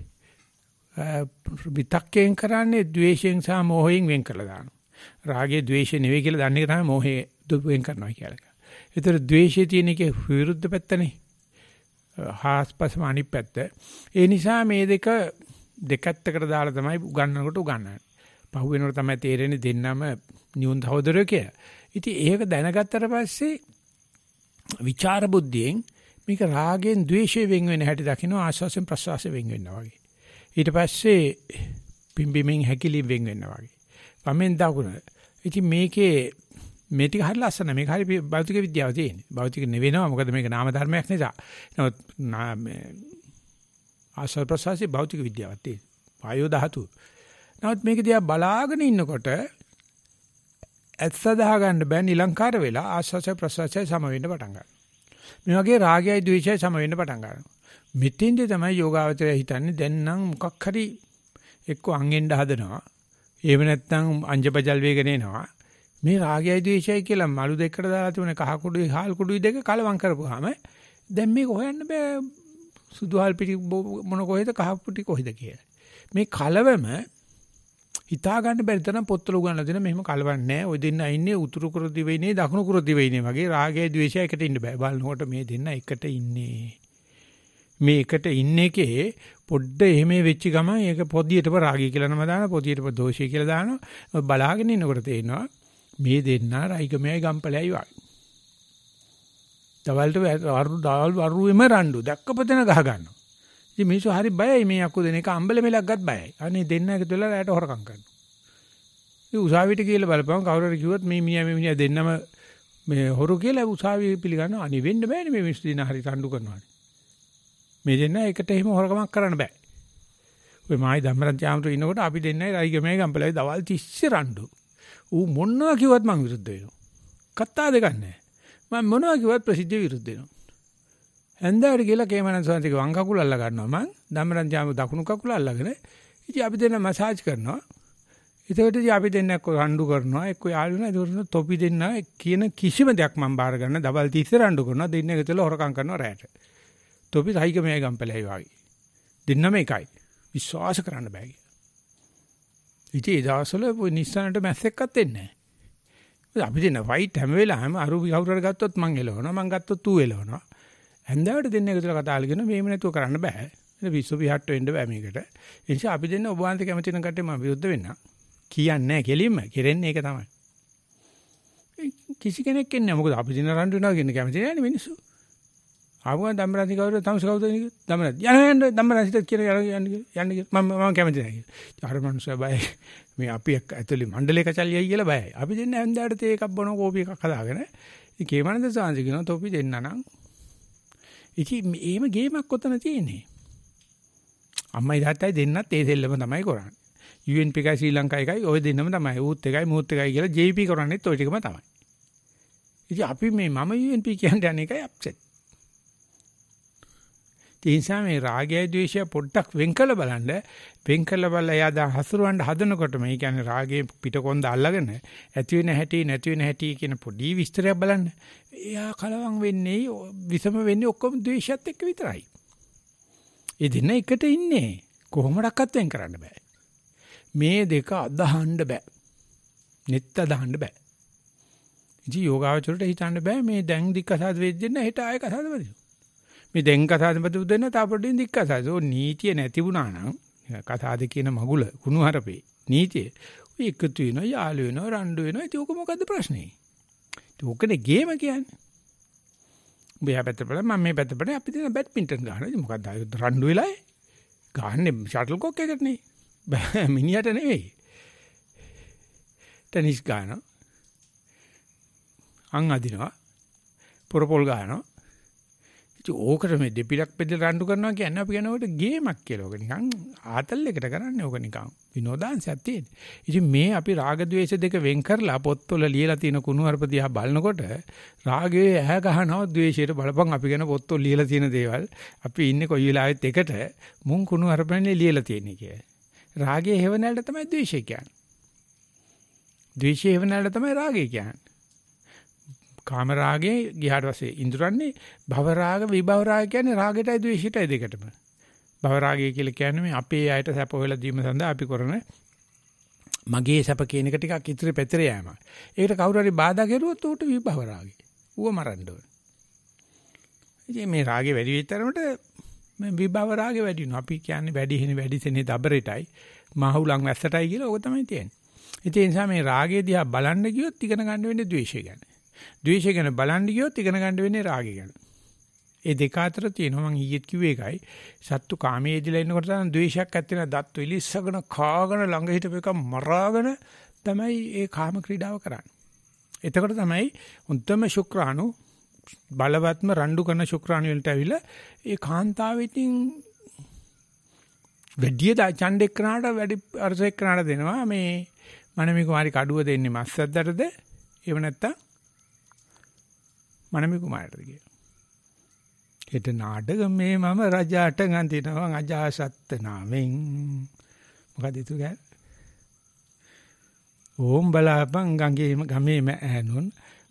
විතක්කයෙන් කරන්නේ ද්වේෂයෙන් සහ මෝහයෙන් වෙන් කරලා දානවා. රාගයේ ද්වේෂය නෙවෙයි කියලා දන්න එක තමයි මෝහයේ වෙන් කරනවා කියලා. ඒතර ද්වේෂයේ තියෙන එකේ විරුද්ධ පැත්තනේ. හාස්පසම අනිත් පැත්ත. ඒ නිසා මේ දෙකත්තකට දාලා තමයි උගන්වනකොට උගන්වන්නේ. පහු වෙනකොට තමයි තේරෙන්නේ දෙන්නම නියුන් සහෝදරයෝ කියලා. ඉතින් ඒක දැනගත්තට පස්සේ විචාර බුද්ධියෙන් මේක රාගෙන් ද්වේෂයෙන් වෙන් වෙන හැටි දකින්න ආස්වාසයෙන් ප්‍රසවාසයෙන් වෙන් වෙනවා වගේ. ඊට පස්සේ පිම්බිමින් හැකිලින් වෙන් වෙනවා වගේ. වමෙන් දකුණ. ඉතින් මේකේ මේ ටික හරි ලස්සන. මේක හරි භෞතික විද්‍යාව තියෙන්නේ. භෞතික නෙවෙනවා. මොකද මේක නාම ධර්මයක් නිසා. නමුත් ආස්වාද ප්‍රසවාසයේ භෞතික විද්‍යාවක් තියෙනවා. වායෝ ධාතු. නමුත් මේක දිහා බලාගෙන ඉන්නකොට ඇත්ත දහ ගන්න බෑ නිලංකාර වෙලා ආස්වාසය ප්‍රසවාසය සම වෙන්න පටන් ගන්නවා. මේ වගේ රාගයයි ද්වේෂයයි සම වෙන්න පටන් ගන්නවා. මෙතෙන්දී තමයි යෝගාවචරය හිතන්නේ දැන් නම් මොකක් හරි එක්ක අංගෙන්න හදනවා. එහෙම නැත්නම් අංජබජල් වේගන එනවා. මේ රාගයයි ද්වේෂයයි කියලා මලු දෙකට දාලා තිබුණ කහ කුඩුයි හාල් කුඩුයි දෙක කලවම් කරපුවාම දැන් මේක හොයන්න බෑ සුදු හාල් පිටි මොන කොහෙද කහ පිටි කොහෙද කියලා. මේ කලවම හිතා ගන්න බැරි තරම් පොත්වල උගන්ලා දෙන මෙහෙම කලවන්නේ නැහැ. ඔය දෙන්න ඉන්නේ උතුරු කුරු දිවයිනේ දකුණු කුරු දිවයිනේ වගේ රාගයයි ද්වේෂයයි එකට ඉන්න බෑ. බලනකොට මේ දෙන්න එකට ඉන්නේ. මේ එකට ඉන්න එකේ පොඩ්ඩ එහෙම වෙච්ච ගමන් ඒක පොදියටම රාගය කියලා නම දානවා පොදියටම දෝෂය කියලා දානවා. බලාගෙන ඉන්නකොට තේරෙනවා මේ දෙන්න රයිකමයි ගම්පලයි වගේ. දවල්ට වරුවෙම රණ්ඩු දැක්කපතන ගහ ගන්නවා. ඉතින් මිනිස්සු හරි බයයි මේ අක්කු දෙන එක අම්බල මෙලක්වත් බයයි. අනේ දෙන්න එකතු වෙලා රැට හොරකම් කරනවා. ඉතින් උසාවියට කියලා බලපුවම කවුරු හරි කිව්වොත් මේ මිනිහා දෙන්නම මේ හොරු කියලා උසාවිය පිළිගන්නවා. අනේ වෙන්න බෑනේ මේ මිනිස්සු දින හරි රණ්ඩු කරනවා. මේ දෙන්න එකට එහෙම හොරකමක් කරන්න බෑ. ඔය මායි ධම්මරත් යාමතු ඉන්නකොට අපි දෙන්නයි රයිගමයි ගම්පලයි දවල් 30 රණ්ඩු. ඌ මොනවා කිව්වත් මං විරුද්ධ වෙනවා. කත්තා දෙකක් නැහැ. මම මොනවා කිව්වත් ප්‍රසිද්ධිය විරුද්ධ වෙනවා. හන්දාට කියලා කේමනන් සෝන්තික වම් කකුල අල්ල ගන්නවා මං ධම්මරත් යාම දකුණු කකුල අල්ලගෙන ඉතින් අපි දෙන්න මසාජ් කරනවා. ඒකට ඉතින් අපි දෙන්න එක්ක රණ්ඩු කරනවා එක්ක යාළු වෙනවා ඒක තොපි දෙන්න කියන කිසිම දෙයක් මම බාර ගන්න දවල් 30 රණ්ඩු කරනවා දෙන්න එකතල හොරකම් කරනවා රැට. තොපි රයිගමයි ගම්පලයි වගේ. දෙන්නම එකයි. විශ්වාස කරන්න බෑ කියලා. ඉතින් ඒ දවස්වල නිස්සාරණට මැස්සෙක්වත් එන්නේ නැහැ. අපි දෙන ෆයිට් හැම වෙලාවෙම අරු කවුරු හරි ගත්තොත් මං එලවනවා මං ගත්තොත් ඌ එලවනවා. හැන්දාවට දෙන්න එකතුල කතා කරගෙන මේව නැතුව කරන්න බෑ. ඒක විශ්ව විහට්ට වෙන්න බෑ මේකට. ඒ නිසා අපි දෙන්න ඔබ වහන්සේ කැමති වෙන කට්ටිය මම විරුද්ධ වෙන්න. කියන්නේ නැහැ කෙලින්ම. කෙරෙන්නේ ඒක තමයි. කිසි කෙනෙක් එන්නේ නැහැ. මොකද අපි දින රණ්ඩු වෙනවා කියන කැමති නැහැ මිනිස්සු. ආවම ධම්මරාජි කවුරුද තමස කවුද ධම්මරාජි යන්න ධම්මරාජිට කියලා යන්න මම කැමති නැහැ කියලා. අර මනුස්සයා බයයි. මේ අපි ඇතුලේ මණ්ඩලේ කචල්ලියයි කියලා බයයි. අපි දෙන්න හැන්දාට තේ එකක් බොන කෝපි එකක් හදාගෙන ඉතින් කේමනන්ද සාංශ කියනවා තොපි දෙන්න නම් ඉතින් මේම ගේමක් ඔතන තියෙන්නේ. අම්මයි තාත්තයි දෙන්නත් ඒ දෙල්ලම තමයි කරන්නේ. UNP එකයි ශ්‍රී ලංකා එකයි ওই දෙන්නම තමයි. ඌත් එකයි මූත් එකයි කියලා JP කරන්නේත් ওই ටිකම තමයි. ඉතින් අපි මේ මම UNP කියන්නේ යන එකයි අප්සෙට්. ඒ නිසා මේ රාගය ද්වේෂය පොඩ්ඩක් වෙන් කළ බලන්න වෙන් කළ බලලා එයා දැන් හසුරවන්න හදනකොට මේ කියන්නේ රාගයේ පිටකොන්ද අල්ලගෙන ඇති වෙන හැටි නැති වෙන හැටි කියන පොඩි විස්තරයක් බලන්න. එයා කලවම් වෙන්නේ විසම වෙන්නේ ඔක්කොම ද්වේෂයත් එක්ක විතරයි. ඒ දෙන්න එකට ඉන්නේ කොහොමඩක්වත් වෙන් කරන්න බෑ. මේ දෙක අදහන්න බෑ. නෙත් අදහන්න බෑ. ඉතින් යෝගාවචරයට හිතන්න බෑ මේ දැන් දික්කසාද වෙද්දෙන්න හෙට ආයෙ කසාද බදිනවා. මේ දැන් කතාවෙන් බදු දෙන්න තාපොඩින් දික්කසාද. ඕ නීතිය නැති වුණා නම් කතාද කියන මගුල කුණු හරපේ නීතිය. ඔය එකතු වෙනවා යාළු වෙනවා රණ්ඩු වෙනවා. ඉතින් ඕක මොකද්ද ප්‍රශ්නේ? ඉතින් ඕකනේ ගේම කියන්නේ. උඹ යා පැත්ත බලන්න මම මේ පැත්ත බලන්න අපි දෙන බැඩ්මින්ටන් ගහනවා. ඉතින් මොකද්ද රණ්ඩු වෙලායි? ගහන්නේ ෂටල් කොක් එකට නේ. මිනිහට නෙවෙයි. ටෙනිස් ගහනවා. අං අදිනවා. පොරපොල් ගහනවා. ඉතින් ඕකට මේ දෙපිලක් බෙදලා රණ්ඩු කරනවා කියන්නේ අපි කියනකොට ගේමක් කියලා. ඕක නිකන් ආතල් එකට කරන්නේ ඕක නිකන් විනෝදාංශයක් තියෙන. ඉතින් මේ අපි රාග ద్వේෂ දෙක වෙන් කරලා පොත්වල ලියලා තියෙන කුණු හarp දිහා බලනකොට රාගයේ ඇහැ ගහනවා ద్వේෂයට බලපන් අපි කියන පොත්වල ලියලා තියෙන දේවල් අපි ඉන්නේ කොයි වෙලාවෙත් එකට මුන් කුණු හarpනේ ලියලා තියෙන්නේ කියලා. රාගයේ හේවණල්ට තමයි ద్వේෂය කියන්නේ. ද්වේෂයේ හේවණල්ට තමයි රාගය කියන්නේ. කාම රාගයේ ගියාට පස්සේ ඉඳුරන්නේ භව රාග විභව රාග කියන්නේ රාගයටයි ද්වේෂයටයි දෙකටම. භව රාගය කියලා කියන්නේ මේ අපේ අයට සැප හොයලා දීම සඳහා අපි කරන මගේ සැප කියන එක ටිකක් ඉතිරි පැතිර යෑම. ඒකට කවුරු හරි බාධා කරුවොත් උට විභව රාගය. ඌව මරන්න ඕන. ඉතින් මේ රාගේ වැඩි වෙච්ච මේ විභව රාගේ වැඩි වෙනවා. අපි කියන්නේ වැඩි සෙනේ දබරෙටයි මහුලන් වැස්සටයි කියලා ඕක තමයි තියෙන්නේ. ඉතින් ඒ නිසා මේ රාගේ දිහා බලන්න ගියොත් ඉගෙන ගන්න වෙන්නේ ද්වේෂය ගැන. ද්වේෂය ගැන බලන්න ගියොත් ඉගෙන ගන්න වෙන්නේ රාගය ගැන. ඒ දෙක අතර තියෙනවා මම ඊයේත් කිව්වේ ඒකයි. සත්තු කාමයේදීලා ඉන්නකොට තමයි ද්වේෂයක් ඇත්තේ නැ දත් විලිස්සගෙන කාගෙන ළඟ හිටපු එක මරාගෙන තමයි ඒ කාම ක්‍රීඩාව කරන්නේ. එතකොට තමයි උත්තම ශුක්‍රාණු බලවත්ම රණ්ඩු කරන ශුක්‍රාණු වලට ඇවිල්ලා ඒ කාන්තාවෙකින් වැඩි ඡන්දෙක් කරනාට වැඩි අරසෙක් කරනාට දෙනවා මේ මනමි කුමාරි කඩුව දෙන්නේ මස්සද්දටද එහෙම නැත්තම් මනමි කුමාරටද කියලා. හෙට නාටකමේ මම රජාට ගන්තිනවා අජාසත් නාමෙන් මොකද itu ගෑ ඕම් බලාපන් ගමේම ඈනුන්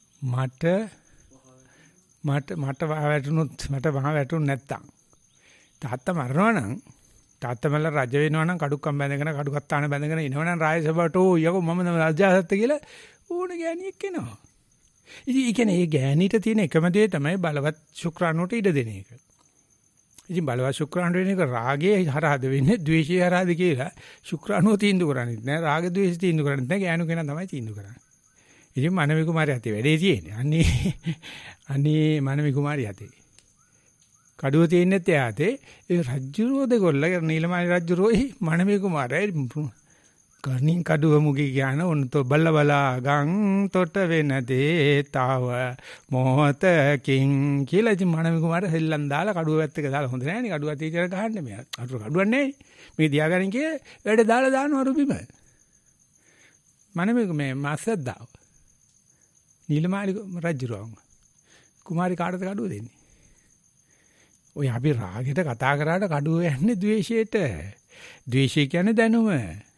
මට වැටුනොත් මට වහ වැටුනේ නැත්තම් තාත්තා මරනවා නම් තාත්තා මල්ල රජ වෙනවා නම් කඩුක්කම් බැඳගෙන කඩුකත්තාන බැඳගෙන ඉනවනම් රාජසභාවට ඕ යකෝ මම රජාසත් කියලා ඕන ගෑණියෙක් එනවා. ඉතින් ඒ කියන්නේ මේ ගෑණිට තියෙන එකම දේ තමයි බලවත් ශුක්‍රාණුට ඉඩ දෙන එක. ඉතින් බලවත් ශුක්‍රාණු වෙන එක රාගයේ හරහාද වෙන්නේ ද්වේෂයේ හරහාද කියලා ශුක්‍රාණුව තීන්දුව කරන්නේ නැහැ. රාග ද්වේෂ තීන්දුව කරන්නේ නැහැ. ගෑණු කෙනා තමයි තීන්දුව කරන්නේ. ඉතින් මනමි කුමාරයා ඇතේ වැඩේ තියෙන්නේ. අනේ මනමි කුමාරයා ඇතේ. කඩුව තියෙන්නේත් එයාතේ. ඒ රජ්ජුරෝ දෙගොල්ල නීලමාලි රජ්ජුරෝයි මනමි කුමාරයා කර්ණින් කඩුව මුගී කියන උන්තෝ බල්ලබලා ගං තොට වෙන දේතාව මොහතකින් කියලා ඉතින් මනමි කුමාරයා හෙල්ලන් දාලා කඩුව පැත්තක දාලා හොඳ නැහැ නේ කඩුව අතේ ඉතර ගහන්නේ මෙයා. කඩුවක් නැහැ. මේ දියාගරින් කිය වැඩ දාලා දානවා රුබිම. මනමි මේ මාසද්දාව. නීලමාලි රජ්ජුරෝ කුමාරි කාටද කඩුව දෙන්නේ? ඔය අපි රාගෙට කතා කරාට කඩුව යන්නේ ද්වේෂයට. ද්වේෂය කියන්නේ දැනුම.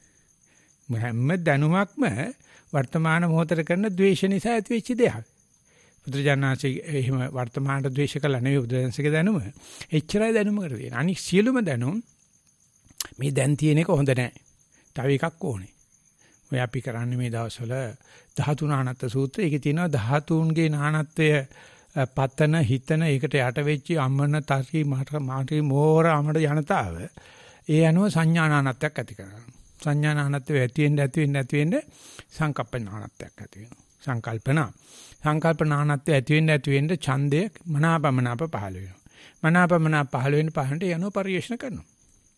හැම දැනුමක්ම වර්තමාන මොහොතේ කරන ද්වේෂ නිසා ඇතිවෙච්ච දෙයක්. බුදුජානනාංශයේ එහෙම වර්තමානට ද්වේෂ කළා නෙවෙයි බුදුන්සේගේ දැනුම. එච්චරයි දැනුමකට තියෙන්නේ. අනික සියලුම දැනුම් මේ දැන් තියෙන එක හොඳ නැහැ. තව එකක් ඕනේ. ඔය අපි කරන්නේ මේ දවස්වල ධාතු නානත්ත් සූත්‍රය. ඒකේ තියෙනවා ධාතුන්ගේ නානත්වය පතන හිතන ඒකට යට වෙච්ච අමන තරි මාටි මෝර අමඩ ජනතාව ඒ අනුව සංඥානානත්වයක් ඇති කරනවා. සංඥානානත්වය ඇති වෙන්න සංකප්පනානත්වයක් ඇති වෙනවා. සංකල්පනානත්වය ඇති වෙන්න ඡන්දය මනාපමනාප පහළ වෙනවා. මනාපමනාප පහළ වෙන්න යනවා පරිේෂණ කරනවා.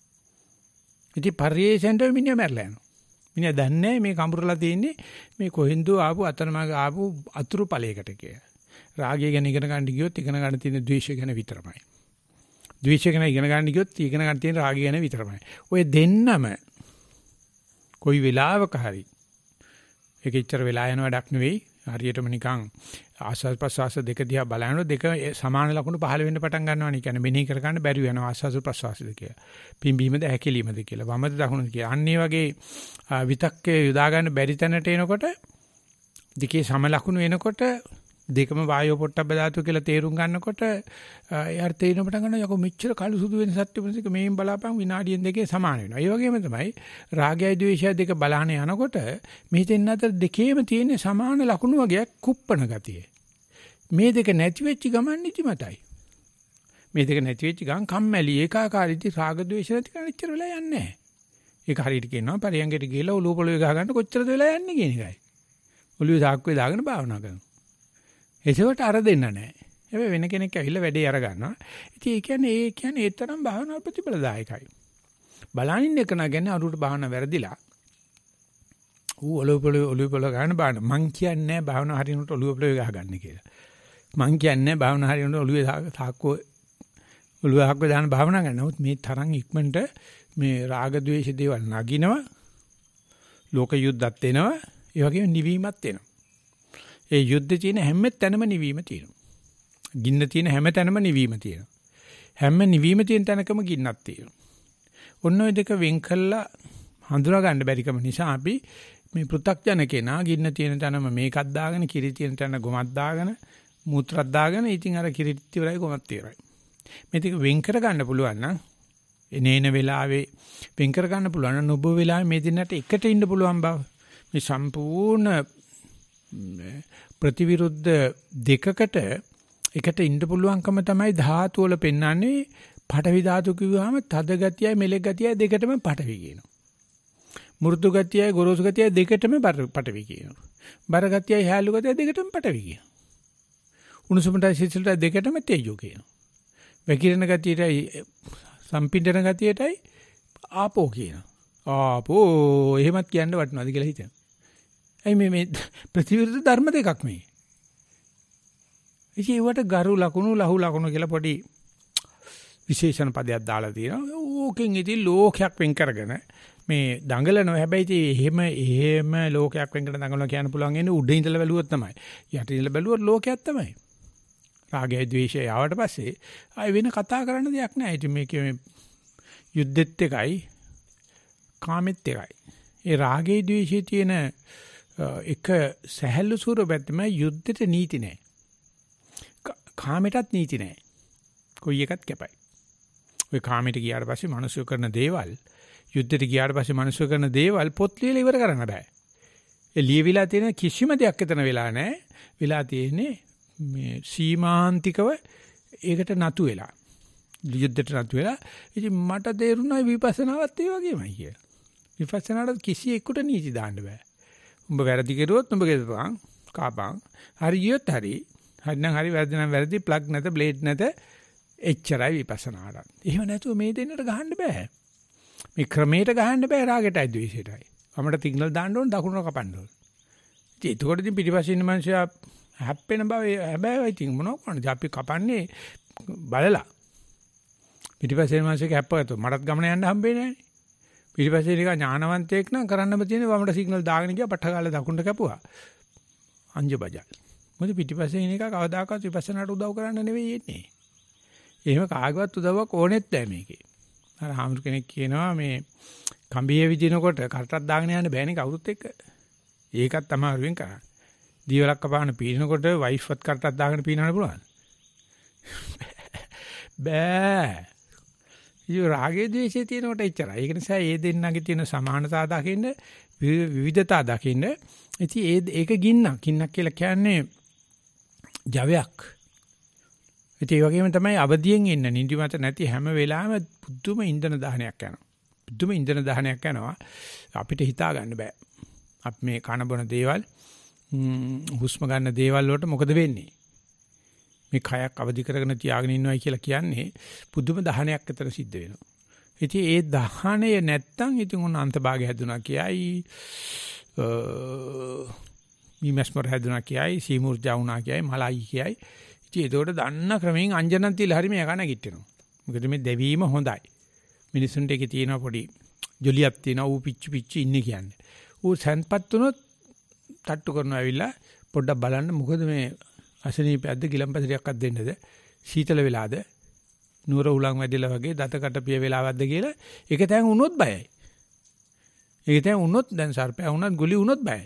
ඉතින් පරිේෂණයට මිනිහා මැරලා යනවා. මිනිහා දන්නේ මේ කඹරලා තියෙන්නේ මේ කොහෙන්ද ආපු අතරමඟ ආපු අතුරු ඵලයකට කියලා. රාගය ගැන ඉගෙන ගන්න ගියොත් ඉගෙන ගන්න තියෙන ද්වේෂය ගැන විතරමයි. ද්වේෂය ගැන ඉගෙන ගන්න ගියොත් ඉගෙන ගන්න තියෙන රාගය ගැන විතරමයි. ඔය දෙන්නම කොයි වෙලාවක හරි ඒක ඉච්චර වෙලා යන වැඩක් නෙවෙයි. හරියටම නිකන් ආස්වාද ප්‍රසවාස දෙක දිහා බලනකොට දෙක සමාන ලකුණු පහළ වෙන්න පටන් ගන්නවා නේ. කියන්නේ මෙනෙහි කර ගන්න බැරි වෙනවා ආස්වාද ප්‍රසවාසද කියලා. පිම්බීමද හැකිලීමද කියලා. වමද දකුණද කියලා. අන්න ඒ වගේ විතක්කේ යොදා ගන්න බැරි තැනට එනකොට දෙකේ සම ලකුණු එනකොට දෙකම වායෝ පොට්ටබ්බ ධාතු කියලා තේරුම් ගන්නකොට යාර තේරෙන පටන් ගන්නවා යකෝ මෙච්චර කළු සුදු වෙන සත්‍ය පුරුෂික මේන් බලාපන් විනාඩියෙන් දෙකේ සමාන වෙනවා. ඒ වගේම තමයි රාගයයි ද්වේෂයයි දෙක බලහන යනකොට මේ දෙන්න අතර දෙකේම තියෙන සමාන ලකුණු වගේක් කුප්පණ ගතිය. මේ දෙක නැති වෙච්ච ගමන් නිදිමතයි. මේ දෙක නැති වෙච්ච ගමන් කම්මැලි ඒකාකාරීති රාග ද්වේෂ නැති කරන්න ඉච්චර වෙලා යන්නේ නැහැ. ඒක හරියට කියනවා පරියංගයට ගිහලා ඔලුව පොළවේ ගහ ගන්න කොච්චරද වෙලා යන්නේ කියන එකයි. ඔලුවේ සාක්කුවේ දාගෙන භාවනා කරනවා. ඒසවට අර දෙන්න නැහැ. හැබැයි වෙන කෙනෙක් ඇවිල්ලා වැඩේ අර ගන්නවා. ඉතින් ඒ කියන්නේ ඒ තරම් භාවනා ප්‍රතිඵලදායකයි. බලනින් එක නගන්නේ අරුවට භාවනා වැරදිලා. ඌ ඔලුව පොළවේ ගන්න බාන. මං කියන්නේ භාවනා හරියනට ඔලුව පොළවේ ගහ ගන්න කියලා. මං කියන්නේ භාවනා හරියනට ඔලුවේ සාක්කුවේ දාන භාවනා කරනවා. නමුත් මේ තරම් ඉක්මනට මේ රාග ద్వේෂ දේවල් නගිනවා. ලෝක යුද්ධත් එනවා. ඒ වගේම නිවීමත් එනවා. ඒ යුද්ධ තියෙන හැම තැනම නිවීම තියෙනවා. ගින්න තියෙන හැම තැනම නිවීම තියෙනවා. හැම නිවීම තියෙන තැනකම ගින්නක් තියෙනවා. ඔන්න ඔය දෙක වෙන් කළා හඳුනා ගන්න බැරිකම නිසා අපි මේ පෘථග්ජන කෙනා ගින්න තියෙන තැනම මේකක් දාගෙන කිරි තියෙන තැන ගොමක් දාගෙන මූත්‍රාක් දාගෙන ඉතින් අර කිරිත් ඉවරයි ගොමත් ඉවරයි. මේ දෙක වෙන් කර ගන්න පුළුවන් නම් එනේන වෙලාවේ වෙන් කර ගන්න පුළුවන් නම් ඔබ වෙලාවේ මේ දෙන්නට එකට ඉන්න පුළුවන් බව මේ සම්පූර්ණ ප්‍රතිවිරුද්ධ දෙකකට එකට ඉන්න පුළුවන්කම තමයි ධාතු වල පෙන්වන්නේ. පඨවි ධාතු කිව්වහම තද ගතියයි මෙලෙක් ගතියයි දෙකටම පඨවි කියනවා. මෘදු ගතියයි ගොරෝසු ගතියයි දෙකටම පඨවි කියනවා. බර ගතියයි හැලු ගතියයි දෙකටම පඨවි කියනවා. උණුසුමටයි සිසිලටයි දෙකටම තේජෝ කියනවා. වැකිරෙන ගතියටයි සම්පින්දන ගතියටයි ආපෝ කියනවා. ආපෝ එහෙමත් කියන්න වටනවාද කියලා හිතනවා. ඇයි මේ ප්‍රතිවිරුද්ධ ධර්ම දෙකක් මේ. ඉතින් ඒවට ගරු ලකුණු ලහු ලකුණු කියලා පොඩි විශේෂණ පදයක් දාලා තියෙනවා. ඕකෙන් ඉතින් ලෝකයක් වෙන් කරගෙන මේ දඟලනවා. හැබැයි එහෙම ලෝකයක් වෙන් කරන දඟලනවා කියන්න පුළුවන් ඉන්නේ උඩ ඉඳලා බැලුවොත් තමයි. යට ඉඳලා බැලුවොත් ලෝකයක් තමයි. රාගය ද්වේෂය ආවට පස්සේ ආයෙ වෙන කතා කරන්න දෙයක් නැහැ. ඉතින් මේකේ මේ යුද්ධෙත් එකයි කාමෙත් එකයි. ඒ රාගයේ ද්වේෂයේ තියෙන එක සහැල්ලු ස්වරූපයක් තමයි යුද්ධෙට නීති නැහැ. කාමෙටත් නීති නැහැ. කොයි එකත් කැපයි. ඔය කාමෙට ගියාට පස්සේ මිනිස්සු කරන දේවල් යුද්ධෙට ගියාට පස්සේ මිනිස්සු කරන දේවල් පොත් ලියලා ඉවර කරන්න බෑ. ඒ ලියවිලා තියෙන කිසිම දෙයක් එතන වෙලා නැහැ. වෙලා තියෙන්නේ මේ සීමාන්තිකව ඒකට නතු වෙලා. යුද්ධෙට නතු වෙලා. ඉතින් මට තේරුණා විපස්සනාවත් ඒ වගේමයි කියලා. විපස්සනාට කිසි එකට නීති දාන්න බෑ. උඹ වැරදි කරුවොත් උඹ ගෙදපන් කාපන්. හරියොත් හරි. හරිනම් හරි වැරදි නම් වැරදි ප්ලග් නැත බ්ලේඩ් නැත එච්චරයි විපස්සනාට. එහෙම නැතුව මේ දෙන්නට ගහන්න බෑ. මේ ක්‍රමයට ගහන්න බෑ රාගයටයි ද්වේෂයටයි. අපමණ සිග්නල් දාන්න ඕන දකුණට කපන්න ඕන. ඉතින් ඒකෝට ඉතින් පිටිපස්සේ ඉන්න මනුස්සයා හැප්පෙන බව හැබැයි ඉතින් මොනව කරන්නද අපි කපන්නේ බලලා. පිටිපස්සේ ඉන්න මනුස්සයෙක් හැප්පුවොත් මටත් ගමන යන්න හම්බෙන්නේ නැහැ. පිටිපස්සේ නිකන් ඥානවන්තයෙක් නම් කරන්නම තියෙන්නේ වමට සිග්නල් දාගෙන ගියා පට්ට ගාලා දකුණට කැපුවා. අංජ බජල්. මොකද පිටිපස්සේ ඉන්න එක කවදාකවත් විපස්සනාට උදව් කරන්න නෙවෙයි එන්නේ. එහෙම කාගවත් උදව්වක් ඕනෙත් නැහැ මේකේ. අර හාමුදුර කෙනෙක් කියනවා මේ කම්බියේ විදිනකොට කරටක් දාගෙන යන්න බෑනේ කවුරුත් එක්ක. ඒකත් තමයි අරුවෙන් කරන්නේ. දීවලක් කපාන පීනකොට වයිෆ්වත් කරටක් දාගෙන පීනන්න පුළුවන්. බෑ. ඊ රාගයේ ද්වේෂයේ තියෙනකොට එච්චරයි. ඒක නිසා මේ දෙන්නගේ තියෙන සමානතා දකින්න විවිධතා දකින්න. ඉතින් ඒක ගින්නක් කියලා කියන්නේ ජවයක්. ඒ වගේම තමයි අවදියෙන් ඉන්න නිදිමත නැති හැම වෙලාවෙම පුදුම ඉන්ධන දහනයක් යනවා. පුදුම ඉන්ධන දහනයක් යනවා. අපිට හිතා ගන්න බෑ. අපි මේ කන බොන දේවල් හුස්ම ගන්න දේවල් වලට මොකද වෙන්නේ? මේ කයක් අවදි කරගෙන තියාගෙන ඉන්නවයි කියලා කියන්නේ පුදුම දහනයක් අතර සිද්ධ වෙනවා. ඉතින් ඒ දහනය නැත්තම් ඉතින් උන් අන්තභාගය හැදුනා කියයි මීමස්මර හැදුනා කියයි සීමුර්ජා වුණා කියයි මලයි කියයි. ඉතින් ඒකට දන්න ක්‍රමයෙන් අංජනන් තියලා හරි මේ යකන ගිටිනවා. මොකද මේ දෙවීම හොඳයි. මිනිසුන්ට ඒකේ තියෙන පොඩි ජොලියක් තියෙනවා ඌ පිච්චි ඉන්නේ කියන්නේ. ඌ සැන්පත් වුණොත් තට්ටු කරනවා ඇවිල්ලා පොඩ්ඩක් බලන්න මොකද මේ අසනීපයක්ද ගිලම්පසරියක්වත් දෙන්නද සීතල වෙලාද නුවර උලන් වැඩිලා වගේ දතකට පිය වෙලාවක්ද කියලා ඒක තැන් වුණොත් බයයි. ඒක තැන් වුණොත් දැන් සර්පයා වුණත් ගුලි වුණොත් බයයි.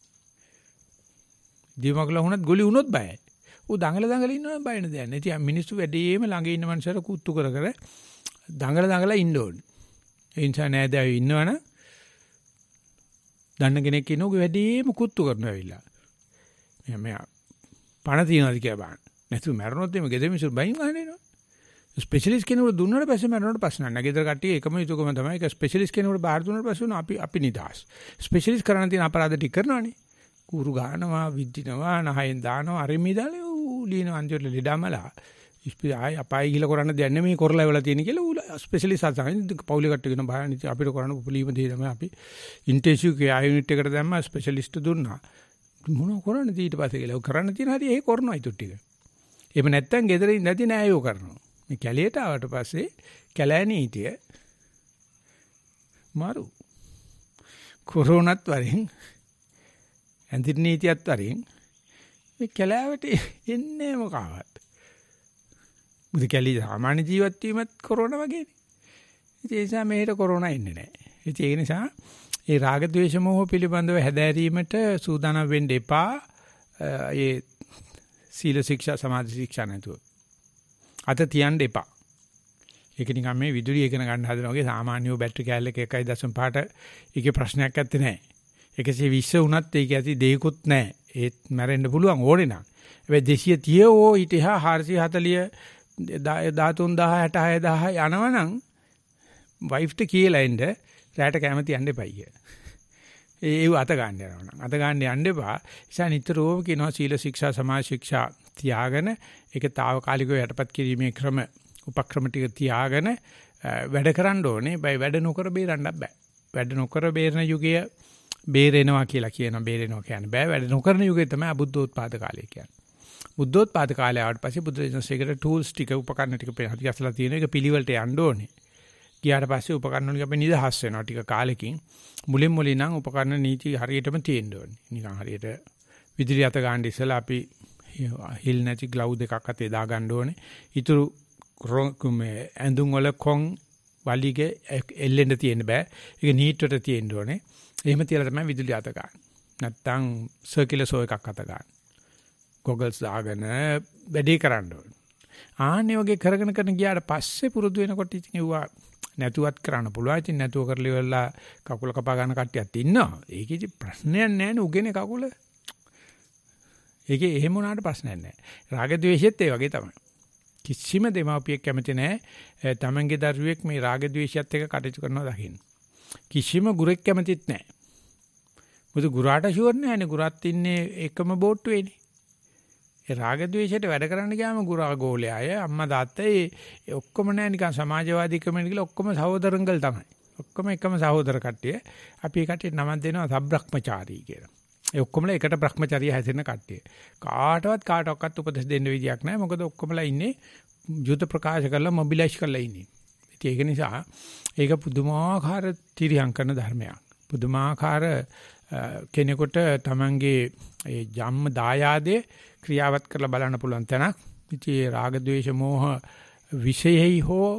දීමකලා වුණත් ගුලි වුණොත් බයයි. ඌ දඟල ඉන්නවනම් බය නැද යන්නේ. ඉතින් මිනිස්සු වැඩිම ළඟ ඉන්න මනුස්සයර කුත්තු කර දඟල ඉන්න ඕනේ. ඒ නිසා නෑදෑයෝ ඉන්නවනම් දන්න කෙනෙක් ඉන්නෝගේ වැඩිම කුත්තු කරනවා ඇවිල්ලා. මෙයා පණ තියනවාද කියලා බලන්න. නැතු මැරෙනොත් එimhe ගෙදර මිනිස්සු බයින් ගහන්නේ නෝ. ස්පෙෂලිස්ට් කෙනෙකුට දුන්නාට පස්සේ මැරෙනවට ප්‍රශ්න නැහැ. ගෙදර කට්ටිය එකම යුතුයකම තමයි ඒක ස්පෙෂලිස්ට් කෙනෙකුට බාර දුන්නාට පස්සේ අපි නිදාස්. ස්පෙෂලිස්ට් කරන්න තියෙන අපරාධ ටික කරනවානේ. කුරු ගන්නවා, විද්දිනවා, නහයෙන් දානවා, අරිමි දාලා ලියන අන්තිමට ලෙඩමලා. ආයි අපායි ගිහලා කරන්න දෙයක් නෙමෙයි කරලා වෙලා තියෙන කියලා ස්පෙෂලිස්ට් අසහන පවුලේ කට්ටිය කියන බයන් අපිට කරන්න උපලීම දේ තමයි අපි ඉන්ටෙන්සිව් කෙයාර් යුනිට් එකට දැම්මා ස්පෙෂලිස්ට් දුන්නා. මොනව කරන්නද ඊට පස්සේ කියලා කරන්න තියෙන හරිය ඒක කරනවා ඊට ටික. එහෙම නැත්තම් ගෙදර නැති නෑයෝ කරනවා. මේ කැලේට ආවට පස්සේ කැලෑ නීතිය මාරු. කොරෝනාත් වරින් ඇන්තිර් නීතියත් වරින් මේ කැලෑවට එන්නේ මොකවත්. මුද කැලේ සාමාන්‍ය ජීවත් වීමත් කොරෝනා වගේනේ. ඒ නිසා මෙහෙට කොරෝනා එන්නේ නැහැ. ඒ නිසා ඒ රාග ద్వේෂ මොහ පිළිබඳව හැදෑරීමට සූදානම් වෙන්න එපා. ඒ සීල ශික්ෂා සමාධි ශික්ෂා නැතුව. අත තියන්න එපා. ඒක නිකන් මේ විදුලිය ඉගෙන ගන්න හදනවා වගේ සාමාන්‍යව බැටරි කෑල්ලක 1.5 ඒකේ ප්‍රශ්නයක් නැත්තේ නෑ. 120 වුණත් ඒක ඇති දෙයක්වත් නෑ. ඒත් මැරෙන්න පුළුවන් ඕනේ නම්. හැබැයි 230 ඕ ඊට එහා 440 13066 යනවනම් වයිෆ්ට කියලා එන්න රැට කැමති යන්න එපයි කිය. ඒව අත ගන්න යනවා නම් අත ගන්න යන්න එපා. නිසා නිතරම කියනවා සීල ශික්ෂා සමාධි ශික්ෂා තියාගෙන ඒක తాවකාලිකව යටපත් කිරීමේ ක්‍රම උපක්‍රම ටික තියාගෙන වැඩ කරන්න ඕනේ. වැඩ නොකර බේරන්නත් බෑ. වැඩ නොකර බේරන යුගය බේරෙනවා කියලා කියනවා. බේරෙනවා කියන්නේ බෑ. වැඩ නොකරන යුගය තමයි අබුද්ධෝත්පාද කාලය කියන්නේ. බුද්ධෝත්පාද කාලය ආවට පස්සේ බුදුරජාණන්සේකට ටූල්ස් ටික උපකරණ ටික හදිස්සියලා තියෙන එක පිළිවෙලට යන්න ඕනේ. ගියාට පස්සේ උපකරණ වලින් අපි නිදහස් වෙනවා ටික කාලෙකින්. මුලින් නම් උපකරණ නීති හරියටම තියෙන්න ඕනේ. නිකන් හරියට විදුලි අත ගන්න ඉස්සලා අපි හිල් නැති ග්ලව් දෙකක් අතේ දා ගන්න ඕනේ. ඊටු ඇඳුම් වල කොන් වලිගේ එල්ලෙන්න තියෙන්න බෑ. ඒක නීට්වට තියෙන්න ඕනේ. එහෙම තියලා තමයි විදුලි අත ගන්න. නැත්තම් සර්කියුලර් සෝ එකක් අත ගන්න. ගොගල්ස් දාගෙන වැඩේ කරන්න ඕනේ. ආන්නේ වගේ කරගෙන ගියාට පස්සේ පුරුදු වෙනකොට ඉතින් ඒවා නැතුවත් කරන්න පුළුවන්. ඉතින් නැතුව කරලා ඉවරලා කකුල කපා ගන්න කට්ටියත් ඉන්නවා. ඒකේ ප්‍රශ්නයක් නැහැ නේ උගේනේ කකුල. ඒකේ එහෙම වුණාට ප්‍රශ්නයක් නැහැ. රාග ద్వේෂෙත් ඒ වගේ තමයි. කිසිම දෙමාපියෙක් කැමති නැහැ තමන්ගේ දරුවෙක් මේ රාග ద్వේෂයත් එක්ක කටයුතු කරනවා දකින්න. කිසිම ගුරෙක් කැමතිත් නැහැ. මොකද ගුරාට ෂුවර් නැහැනේ. ගුරාත් ඉන්නේ එකම බෝට්ටුවේනේ. ඒ රාග ద్వේෂයට වැඩ කරන්න ගියාම ගුරා ගෝලයේ අය අම්මා තාත්තා ඒ ඔක්කොම නැහැ නිකන් සමාජවාදී කමෙන්ට් කියලා ඔක්කොම සහෝදරංගල් තමයි. ඔක්කොම එකම සහෝදර කට්ටිය. අපි ඒ කට්ටියට නමක් දෙනවා සබ්‍රක්‍මචාරී කියලා. ඒ ඔක්කොමලා එකට බ්‍රහ්මචර්යය හැදෙන කට්ටිය. කාටවත් උපදෙස් දෙන්න විදියක් නැහැ. මොකද ඔක්කොමලා ඉන්නේ යුද ප්‍රකාශ කරලා මොබිලයිස් කරලා ඉන්නේ. ඉතින් ඒක නිසා ඒක පුදුමාකාර තිරියම් කරන ධර්මයක්. පුදුමාකාර කෙනෙකුට තමන්ගේ ඒ ජම්ම දායාදේ ක්‍රියාවත් කරලා බලන්න පුළුවන් තැනක්. ඉතින් රාග ద్వේෂ මෝහ විශේෂයි හෝ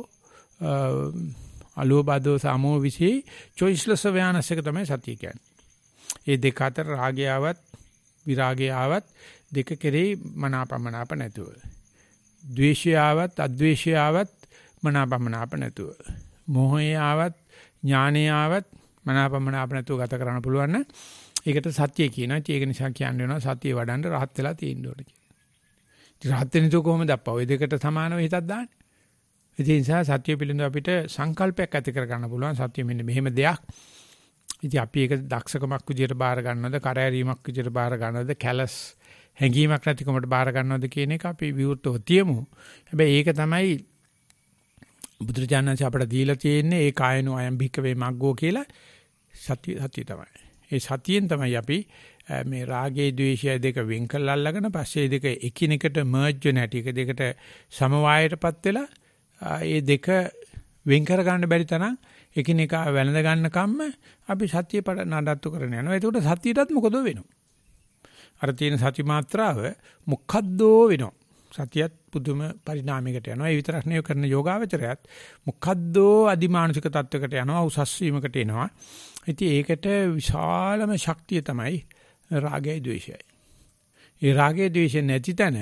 අලෝබදෝ සමෝ විශේෂ choiceless awareness එක තමයි සතිය කියන්නේ. ඒ දෙක අතර රාගය ආවත් විරාගය ආවත් දෙක කෙරෙහි මනාපමනාප නැතුව. ද්වේෂය ආවත් අද්වේෂය ආවත් මනාපමනාප නැතුව. මොහය ආවත් ඥානය ආවත් මනාපමනාප නැතුව ගත කරන්න පුළුවන් නම් ඒකට සත්‍ය කියනවා. ඒක නිසා කියන්න වෙනවා සත්‍ය වඩන්න රහත් වෙලා තියෙන්න ඕනේ කියලා. රහත් වෙනතු කොහොමද අප්පා? ওই දෙකට සමානව හිතක් දාන්නේ. ඒ නිසා සත්‍ය පිළිබඳව අපිට සංකල්පයක් ඇති කර ගන්න පුළුවන්. සත්‍ය මෙන්න මෙහෙම දෙයක්. ඉතින් අපි ඒක දක්ෂකමක් විදියට බාර ගන්නවද, කරදරීමක් විදියට බාර ගන්නවද, කැලස් හැඟීමක් නැතිකමට බාර ගන්නවද කියන එක අපි විවෘතව තියමු. හැබැයි ඒක තමයි බුදුරජාණන්සේ අපට දීලා තියෙන්නේ ඒ කායනෝ අයම් භික්කවේ මග්ගෝ කියලා සතිය තමයි. ඒ සතියෙන් තමයි අපි මේ රාගයේ ද්වේෂය දෙක වෙන් කරලා අල්ලගෙන පස්සේ දෙක එකිනෙකට මර්ජ් වෙන හැටි එක දෙකට සමவாயයටපත් වෙලා ඒ දෙක වෙන් කර ගන්න බැරි තරම් එකිනෙකා වැළඳ ගන්න කම්ම අපි සතිය නඩත්තු කරගෙන යනවා. එතකොට සතියටත් මොකද වෙනව? අර තියෙන සති මාත්‍රාව මොකද්දෝ වෙනවා. සතියත් පුදුම පරිණාමයකට යනවා. ඒ විතරක් නෙවෙයි කරන යෝගාවචරයත් මොකද්දෝ අදිමානසික තත්වයකට යනවා. උසස් වීමකට එනවා. ඉතින් ඒකට විශාලම ශක්තිය තමයි රාගය ද්වේෂයයි. ඒ රාගය ද්වේෂය නැති තැන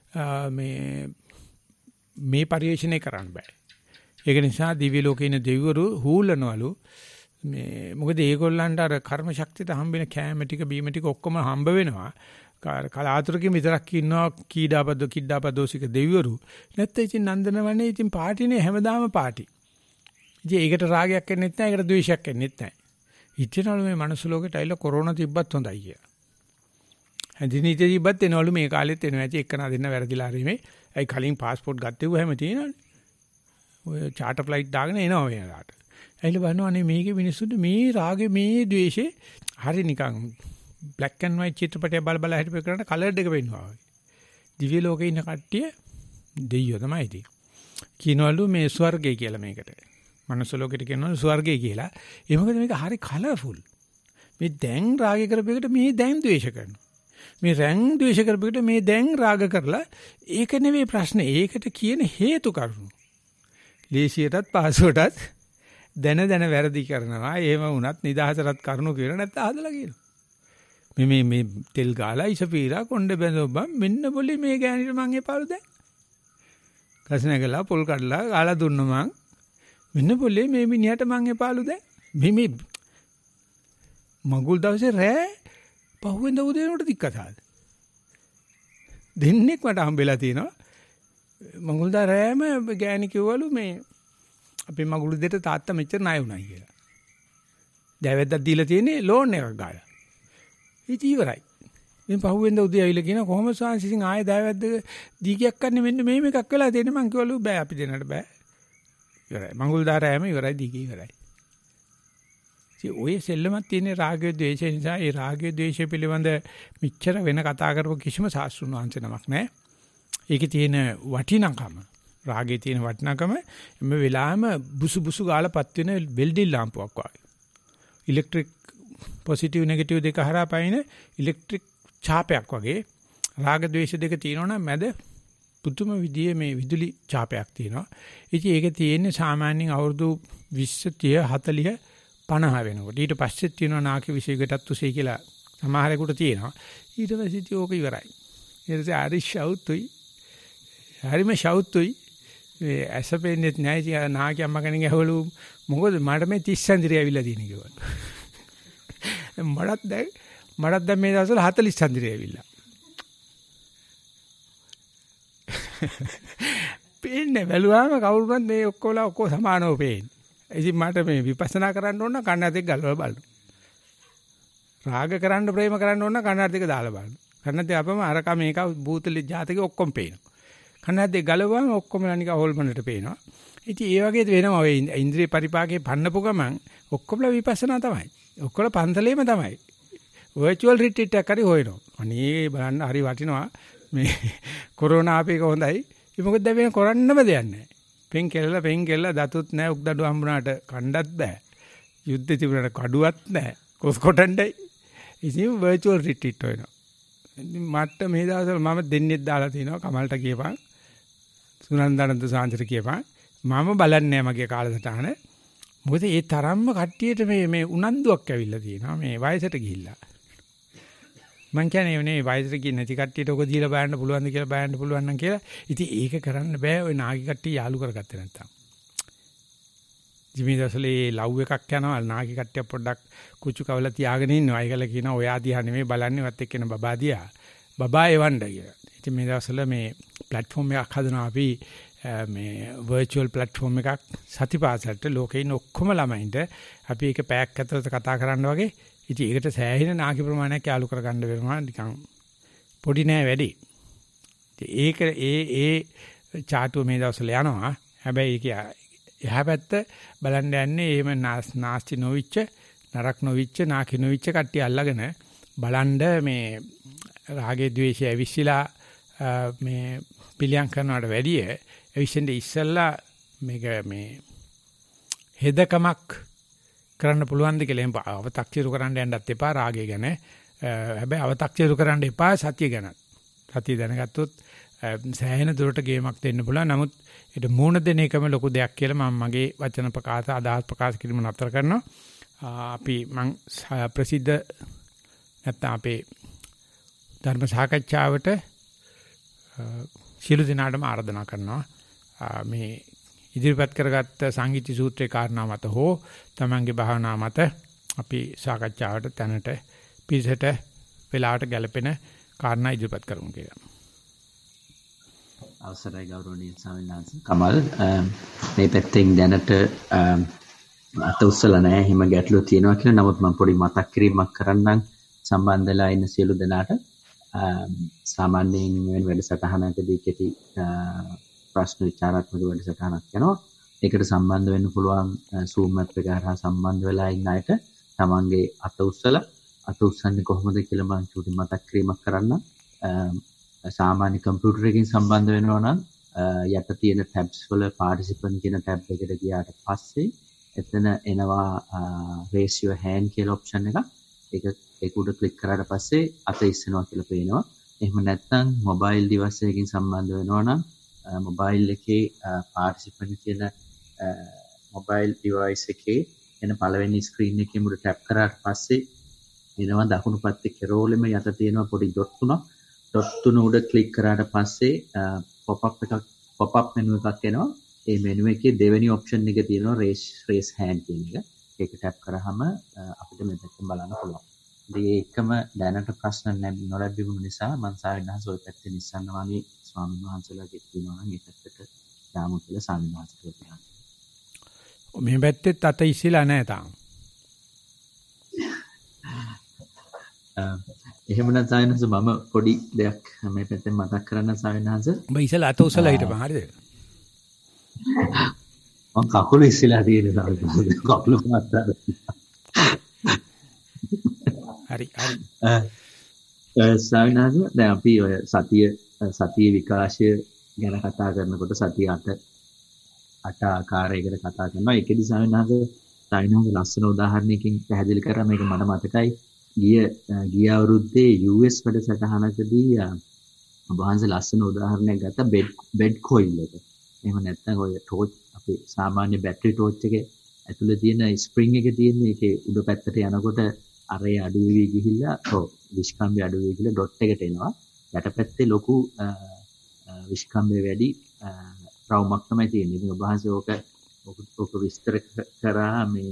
මේ පරිශ්‍රණය කරන්න බෑ. ඒක නිසා දිව්‍ය ලෝකේ ඉන්න දෙවිවරු හූලනවලු මේ මොකද ඒගොල්ලන්ට අර කර්ම ශක්තියට හම්බෙන කෑම ටික බීම ටික ඔක්කොම හම්බ වෙනවා. කලාතුරකින් විතරක් ඉන්නවා කිඩ්ඩාපදෝසික දෙවිවරු. නැත්නම් ඉතින් නන්දනවනේ ඉතින් පාටිනේ හැමදාම පාටි. ඉතින් ඒකට රාගයක් එන්නෙත් නැහැ, ඒකට ද්වේෂයක් එන්නෙත් නැහැ. ඉතිනවලු මේ මනුස්ස ලෝකෙට ඇවිල්ලා කොරෝනා තිබ්බත් හොඳයි කියලා. හැදිනීතේ තිබ්බත් එනවලු මේ කාලෙත් එනවා. ඇයි එක්කනා දෙන්න වැරදිලා හරි මේ. ඇයි කලින් પાස්පෝර්ට් ගත්තේ හැම තියෙනවනේ. ඔය චාටර් ෆ්ලයිට් දාගෙන එනවා වෙලාවට. ඇයිල බලනවනේ මේකේ මිනිස්සුන්ට මේ රාගේ මේ ද්වේෂේ හරි නිකන් black and white චිත්‍රපටය බල හිටපේ කරන්න කලර් එක වෙන්නවා වගේ. දිව්‍ය ලෝකේ ඉන්න කට්ටිය දෙයියෝ තමයි ඉතින්. කියනවලු මේ ස්වර්ගය කියලා මේකට. මනුස්ස ලෝකෙට කියනවලු ස්වර්ගය කියලා. ඒ මොකද මේක හරි කලර්ෆුල්. මේ දැන් රාගය කරපෙකට මේ දැන් ද්වේෂ කරනවා. මේ රැන් ද්වේෂ කරපෙකට මේ දැන් රාග කරලා ඒක නෙවෙයි ප්‍රශ්නේ. ඒකට කියන හේතු කරුණු. ලේසියටත් පහසුවටත් දැන වැරදි කරනවා. එහෙම වුණත් නිදහසටත් කරුණු කියන නැත්නම් හදලා කියනවා. මේ තෙල් ගාලා ඉසපීරා කොණ්ඩ බැඳොබ්බම් මෙන්න පොලි මේ ගෑනිට මං එපාලු දැන්. කසනගලා පොල් කඩලා ගාලා දුන්න මං මෙන්න පොලි මේ මිනිහට මං එපාලු දැන්. මේ මගුල් දවසේ රෑ පහුවෙන්ද උදේනට දික්කතාද. දෙන්නෙක් මට හම්බෙලා තිනවා. මගුල්දා රෑම ගෑණි කිව්වලු මේ අපේ මගුල් දෙට තාත්තා මෙච්චර ණය වුණා කියලා. දැවැද්දක් දීලා තියෙන්නේ ලෝන් එකක් ගාලා. ඉතින් ඉවරයි. ඉතින් පහුවෙන්ද උදේ ඇවිල්ලා කියන කොහොමද සාංශ ඉතින් ආයෙ දායවැද්ද දීගයක් කන්නේ මෙන්න මේ එකක් වෙලා තියෙන්නේ මං කිව්වලු බෑ අපි දෙන්නට බෑ. ඉවරයි. මඟුල් දාරෑම ඉවරයි දීගේ ඉවරයි. ඉතින් ඔය සෙල්ලමක් තියෙන රාගය ද්වේෂය නිසා ඒ රාගය ද්වේෂය පිළිබඳ මෙච්චර වෙන කතා කරපු කිසිම සාස්ෘණ වංශ නමක් නැහැ. ඒකේ තියෙන වටිනාකම රාගයේ තියෙන වටිනාකම මේ වෙලාවෙම බුසු බුසු ගාලපත් වෙන වෙල්ඩිල් ලාම්පුවක් වගේ. ඉලෙක්ට්‍රික් පොසිටිව් නෙගටිව් දෙක හරහා පයින් ඉලෙක්ට්‍රික් ඡාපයක් වගේ රාග ද්වේෂ දෙක තියෙනවා නම් මැද පුදුම විදියේ මේ විදුලි ඡාපයක් තියෙනවා. ඉතින් ඒක තියෙන්නේ සාමාන්‍යයෙන් අවුරුදු 20 30 40 50 වෙනකොට. ඊට පස්සෙත් තියෙනවා නාකි විශේෂයකටත් උසේ කියලා සමහරෙකුට තියෙනවා. ඊට පස්සේ ඉතින් ඕක ඉවරයි. ඊට පස්සේ හරි ෂවුතුයි. හරිම ෂවුතුයි. ඒ ඇසපෙන්නේත් නැහැ. ඉතින් නාකි අම්මා කෙනෙක් ඇහවලු මොකද මට මේ 30 සැන්දිරිය ඇවිල්ලා තියෙන කිව්වා. මඩත් දැන් මේ දවස්වල 40 සැන්දිරිය ඇවිල්ලා. පේන්නේ බැලුවාම කවුරුවත් මේ ඔක්කොම සමානව පේන්නේ. ඉතින් මට මේ විපස්සනා කරන්න ඕන කන්නත් එක්ක ගලවලා බලන්න. රාග කරන්න ප්‍රේම කරන්න ඕන කන්නත් එක්ක දාලා බලන්න. කන්නත් අපම අරක මේක භූතලි ජාතකේ ඔක්කොම පේනවා. කන්නත් එක්ක ගලවුවාම ඔක්කොම නිකන් හොල්මනට පේනවා. ඉතින් ඒ වගේ වෙනවා ඔය ඉන්ද්‍රිය පරිපාකේ පන්නපු ගමන් ඔක්කොමලා විපස්සනා තමයි. ඔක්කොම පන්තලේම තමයි. වර්චුවල් රිට්‍රීට් එකක් හරි හොයනවා. අනේ බලන්න හරි වටිනවා. මේ කොරෝනා ආපේක හොඳයි. ඒක මොකද දැන් වෙන කරන්නම දෙයක් නැහැ. පෙන් කෙල්ල දතුත් නැහැ උක්දඩු හම්බුනාට කණ්ඩත් බෑ. යුද්ධ තිබුණාට කඩුවත් නැහැ. කොස් කොටණ්ඩයි. ඉතින් වර්චුවල් රිට්‍රීට් වෙනවා. මට මේ දවස්වල මම දෙන්නෙක් දාලා තිනවා කමල්ට කියපන්. සුනන්දනන්ද සාන්තර කියපන්. මම බලන්නේ මගේ කාලසටහන. මොකද ඒ තරම්ම කට්ටියට මේ උනන්දුවක් ඇවිල්ලා තියෙනවා මේ වයසට ගිහිල්ලා. මං කියන්නේ මේ වයසට ගිහින් නැති කට්ටියට ඔක දීලා බලන්න පුළුවන්ද කියලා බලන්න පුළුවන් නම් කියලා. ඉතින් ඒක කරන්න බෑ ඔය නාගි කට්ටිය යාළු කරගත්තේ නැත්තම්. ජීවිතවලේ ලව් එකක් යනවා නාගි කට්ටිය පොඩ්ඩක් කුචු කවලා තියාගෙන ඉන්නවා. ඒකල කියනවා ඔයා දිහා නෙමෙයි බලන්නේ වත් එක්කන බබා දිහා. බබා එවන්න කියලා. ඉතින් මේ දවස්වල මේ platform එකක් හදනවා අපි මේ virtual platform එකක් සතිපාසලට ලෝකේ ඉන්න ඔක්කොම ළමයින්ට අපි ඒක පැයක් ඇතුළත කතා කරන්න වගේ. ඉතින් ඒකට සෑහෙන නාකි ප්‍රමාණයක් යාලු කරගන්න වෙනවා නිකන් පොඩි නෑ වැඩි. ඒක ඒ චාටුව මේ දවස්වල යනවා. හැබැයි ඒක එහා පැත්ත බලන්න යන්නේ එහෙම නාස්ති නොවිච්ච නරක නොවිච්ච නාකි නොවිච්ච කට්ටිය අල්ලගෙන බලන්න මේ රාගේ ද්වේෂය ඇවිස්සලා මේ පිළියම් කරනවට වැඩිය ඇවිස්සෙන්ද ඉස්සල්ලා මේක මේ හෙදකමක් කරන්න පුළුවන්ද කියලා අව탁සිරු කරන්න යන්නත් එපා රාගය ගැන. හැබැයි අව탁සිරු කරන්න එපා සතිය ගැන. සතිය දැනගත්තොත් සෑහෙන දුරට ගේමක් දෙන්න පුළුවන්. නමුත් ඒක මූණ දෙන එකම ලොකු දෙයක් කියලා මම මගේ වචන ප්‍රකාශ අදහස් ප්‍රකාශ කිරීම නතර කරනවා. අපි මං ප්‍රසිද්ධ නැත්නම් අපේ ධර්ම සාකච්ඡාවට සියලු දෙනාටම ආරාධනා කරනවා. මේ ඉදිරිපත් කරගත්ත සංගීති සූත්‍රේ කාරණා මත හෝ තමන්ගේ භාවනා මත අපි සාකච්ඡාවට තැනට පිළිසෙට වෙලාවට ගැලපෙන කාරණා ඉදිරිපත් කරමු කියලා. අවසරයි ගෞරවනීය ස්වාමීන් වහන්සේ. කමල් මේ පැත්තෙන් දැනට අත උස්සලා නැහැ. හිම ගැටලුව තියෙනවා කියලා. නමුත් මම පොඩි මතක් කිරීමක් කරන්නම් සම්බන්ධ වෙලා ඉන්න සියලු දෙනාට. සාමාන්‍යයෙන් වෙන වැඩසටහනකදී කෙටි ප්‍රශ්න විචාරාත්මක වැඩසටහනක් යනවා. ඒකට සම්බන්ධ වෙන්න පුළුවන් Zoom app එක හරහා සම්බන්ධ වෙලා ඉන්න අයට තමන්ගේ අත උස්සන්නේ කොහොමද කියලා මම චූටි මතක් කිරීමක් කරන්නම්. සාමාන්‍ය කම්පියුටර් එකකින් සම්බන්ධ වෙනවා නම් යට තියෙන tabs වල participant කියන tab එකට ගියාට පස්සේ එතන එනවා raise your hand කියලා option එක. ඒක උඩ click කරාට පස්සේ අත ඉස්සෙනවා කියලා පේනවා. එහෙම නැත්නම් mobile device එකකින් සම්බන්ධ වෙනවා නම් mobile එකේ participant කියන mobile device එකේ එන පළවෙනි screen එකේ මුඩ tap කරාට පස්සේ එනවා දකුණු පැත්තේ කෙරෝලෙම යට තියෙනවා පොඩි dot තුනක්. dot තුන උඩ click කරාට පස්සේ pop up menu එකක් එනවා. ඒ menu එකේ දෙවෙනි option එක තියෙනවා raise hand කියන එක. ඒක tap කරාම අපිට මේ පැත්තෙන් බලන්න පුළුවන්. ඉතින් ඒකම දැනට ප්‍රශ්න නොලැබුණු නිසා මම සාවින්හස ඔය පැත්තේ නිස්සන්න වගේ ස්වාමීන් වහන්සේලාගේ කියනවා නම් ඒ පැත්තට යාමු කියලා ස්වාමීන් වහන්සේ කියනවා. මේ පැත්තෙත් අත ඉස්සලා නැහැ තාම. එහෙමනම් සායනස මම පොඩි දෙයක් මේ පැත්තෙන් මතක් කරන්න සායනස. ඔබ ඉතලා අත උසලා හිටපන් හරිද? මම කකුල ඉස්සලා තියෙන සායනස. කකුල පාත්තා. හරි. සායනස දැන් අපි ඔය සතිය විකාශය ගැන කතා කරනකොට සතිය අට ආකාරයකට කතා කරනවා. ඒකෙදි සායනස ලස්සන උදාහරණයකින් පැහැදිලි කරා මේක මට මතකයි. ගිය අවුරුද්දේ US වැඩසටහනකදී ඔබ වහන්සේ ලස්සන උදාහරණයක් ගත්තා බෙඩ් කොයිල් එක. එහෙම නැත්නම් ඔය ටෝච් අපේ සාමාන්‍ය බැටරි ටෝච් එකේ ඇතුලේ තියෙන ස්ප්‍රින්ග් එකේ තියෙන ඒකේ උඩ පැත්තට යනකොට අරේ අඩු වෙවි ගිහිල්ලා විස්කම්බේ අඩු වෙවි ගිහිල්ලා ඩොට් එකට එනවා. යටපැත්තේ ලොකු විස්කම්බේ වැඩි රවුමක් තමයි තියෙන්නේ. ඉතින් ඔබ වහන්සේ ඕක විස්තර කරා මේ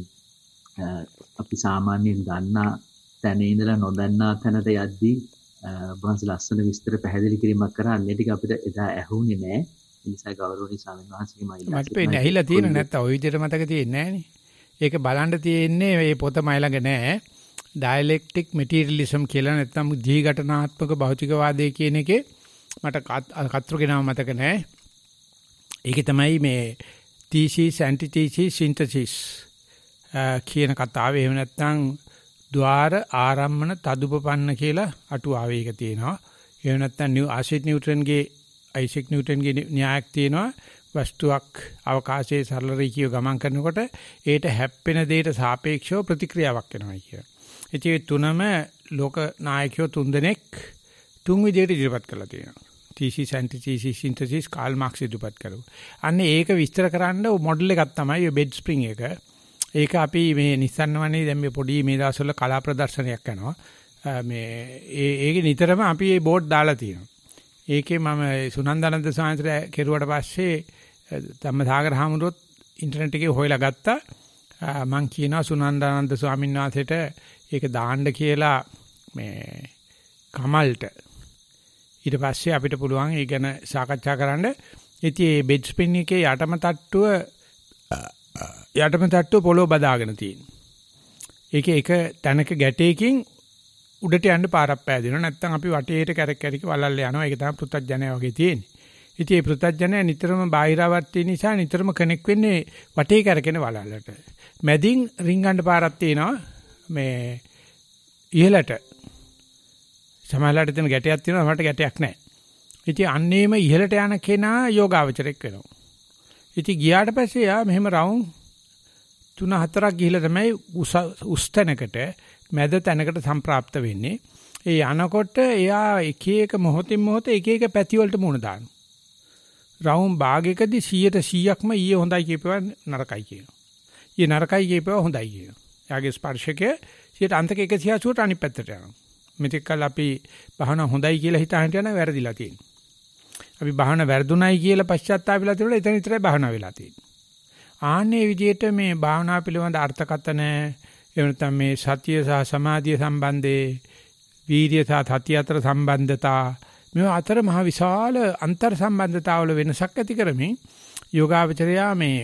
අපි සාමාන්‍යයෙන් දන්නා තැන ඉඳලා නොදන්නා තැනට යද්දී වහන්සේ ලස්සන විස්තර පැහැදිලි කිරීමක් කරා. අන්නේ ටික අපිට එදා ඇහුනේ නෑ. ඒ නිසා ගෞරවනීය ස්වාමීන් වහන්සේගේ මට පේන්නේ ඇහිලා තියෙන නැත්නම් ওই විදිහට මතක තියෙන්නේ නෑනේ. ඒක බලන්න තියෙන්නේ මේ පොත මයි ළඟ නෑ. ඩයලෙක්ටික් මෙටීරියලිසම් කියලා නැත්නම් ජීඝටනාත්මක භෞතිකවාදය කියන එකේ මට කතෘගෙනව මතක නෑ. ඒකේ තමයි මේ thesis antithesis synthesis කියන කතාව. එහෙම නැත්නම් ద్వාර ආරම්මන තදුපපන්න කියලා අටුවාවේ එක තියෙනවා. එහෙම නැත්නම් ආයිසෙක් නිව්ටන්ගේ න්‍යායක් තියෙනවා. වස්තුවක් අවකාශයේ සරල රේඛීය ගමන් කරනකොට ඒට හැප්පෙන දෙයට සාපේක්ෂව ප්‍රතික්‍රියාවක් වෙනවා කියලා. ඒ තුනම ලෝක නායකයෝ තුන්දෙනෙක් තුන් විදිහට ඉදිරිපත් කරලා තියෙනවා. thesis antithesis synthesis Karl Marx ඉදිරිපත් කරුවා. අන්න ඒක විස්තර කරන්න මොඩල් එකක් තමයි බෙඩ් ස්ප්‍රින්ග් එක. ඒක අපි මේ නිස්සන්නවනේ දැන් මේ පොඩි මේ දවස්වල කලා ප්‍රදර්ශනයක් කරනවා. මේ ඒක නිතරම අපි මේ බෝඩ් දාලා තියෙනවා. ඒකේ මම සුනන්දානන්ද සාන්ත්‍රය කෙරුවට පස්සේ ධම්මසාගර හාමුදුරුවෝ ඉන්ටර්නෙට් එකේ හොයලා ගත්තා. මම කියනවා සුනන්දානන්ද ස්වාමීන් වහන්සේට ඒක දාන්න කියලා මේ කමල්ට. ඊට පස්සේ අපිට පුළුවන් ඒ ගැන සාකච්ඡා කරන්න. ඉතින් මේ බෙඩ් ස්පින් එකේ යටම තට්ටුව පොළොව බදාගෙන තියෙනවා. ඒකේ එක තැනක ගැටයකින් උඩට යන්න පාරක් පෑදෙනවා. නැත්නම් අපි වටේට කැරක් කැරික වලල්ල යනවා. ඒක තමයි පෘථග්ජනය වගේ තියෙන්නේ. ඉතින් මේ පෘථග්ජනය නිතරම බාහිරවර්ති නිසා නිතරම කනෙක් වෙන්නේ වටේ කැරකෙන වලල්ලට. මැදින් රින්ගන්න පාරක් තියෙනවා. මේ ඉහළට සමහරවිට දෙන ගැටයක් තියෙනවා. මට ගැටයක් නැහැ. ඉතින් අන්නේම ඉහළට යන කෙනා යෝගාවචරයක් වෙනවා. ඉතින් ගියාට පස්සේ යා මෙහෙම රවුම් 3-4ක් ගිහිල්ලා තමයි උස් තැනකට මැද තැනකට සම්ප්‍රාප්ත වෙන්නේ. ඒ යනකොට එයා එක එක මොහොතින් මොහොත එක එක පැති වලට මුණ දානවා. රවුම් භාගයකදී 100%ක්ම ඊයේ හොඳයි කියපුවා නරකයි කියනවා. ඊයේ නරකයි කියපුවා හොඳයි කියනවා. එයාගේ ස්පර්ශකය 180ට අනිත් පැත්තට යනවා. මෙතෙක් කල අපි බහන හොඳයි කියලා හිතාගෙන යන වැරදිලා තියෙනවා. අපි බහන වැරදුණයි කියලා පශ්චාත්තාපිලා තිබුණා එතන විතරයි බහන වෙලා තියෙන්නේ. ආන්නේ විදිහට මේ භාවනා පිළිබඳ අර්ථකථන එහෙම නැත්නම් මේ සතිය සහ සමාධිය සම්බන්ධේ වීර්ය සහ සතිය අතර සම්බන්ධතා මේ අතර මහ විශාල අන්තර් සම්බන්ධතාවල වෙනසක් ඇති කරමින් යෝගාවචරයා මේ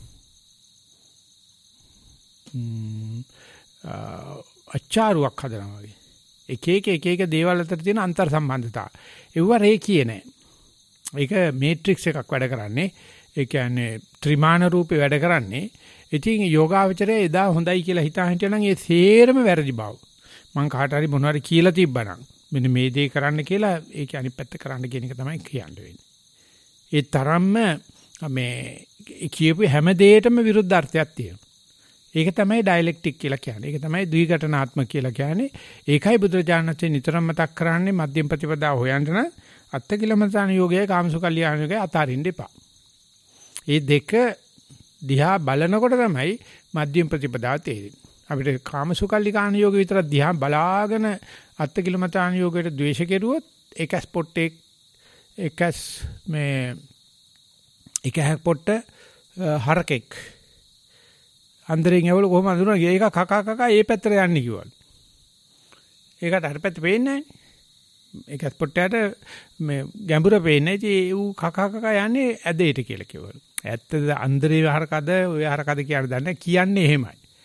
අචාරුවක් හදනවා වගේ. එක එක දේවල් අතර තියෙන අන්තර් සම්බන්ධතා. ඒව රේඛීය නෑ. ඒක මේට්‍රික්ස් එකක් වැඩ කරන්නේ. ඒ කියන්නේ ත්‍රිමාන රූපේ වැඩ කරන්නේ. ඉතින් යෝගාවචරය එදා හොඳයි කියලා හිතා හිටියනම් ඒ සේරම වැරදි බව. මං කාට හරි මොනවාරි කියලා තිබ්බනම් මෙන්න මේ දේ කරන්න කියලා ඒක අනිත් පැත්ත කරන්න කියන එක තමයි කියන්න වෙන්නේ. ඒ තරම්ම මේ කියපු හැම දෙයකටම විරුද්ධ අර්ථයක් තියෙනවා. ඒක තමයි ඩයලෙක්ටික් කියලා කියන්නේ. ඒක තමයි ද්විඝටනාත්මක කියලා කියන්නේ. ඒකයි බුදුරජාණන් වහන්සේ නිතරම මතක් කරන්නේ මධ්‍යම ප්‍රතිපදාව හොයන්න නම් අත්තිකිලමතාන යෝගය කාමසුකල්යාණ යෝගය අතාරින්න එපා. මේ දෙක දිහා බලනකොට තමයි මධ්‍යම ප්‍රතිපදාව තේරෙන්නේ. අපිට කාමසුකල්ලිකාණ යෝග විතර දිහා බලාගෙන අත්තිකිලමතාන යෝගයට ද්වේෂ කෙරුවොත් එකස් පොට්ටේ එකස් මේ එකහක් පොට්ට හරකෙක් අන්දරෙන් ඇවල කොහොම අඳුරන ඒක කකා ඒ පැත්තට යන්නේ කිව්වලු. ඒකට අර පැත්ත පේන්නේ නැහැ. ඒකත් පොට්ටයට මේ ගැඹුර පේන්නේ. ඉතින් ඌ කකා යන්නේ ඇදේට කියලා කිව්වලු. ඇත්තද අන්දරේ හරකද ඔය හරකද කියලා දන්නේ කියන්නේ එහෙමයි.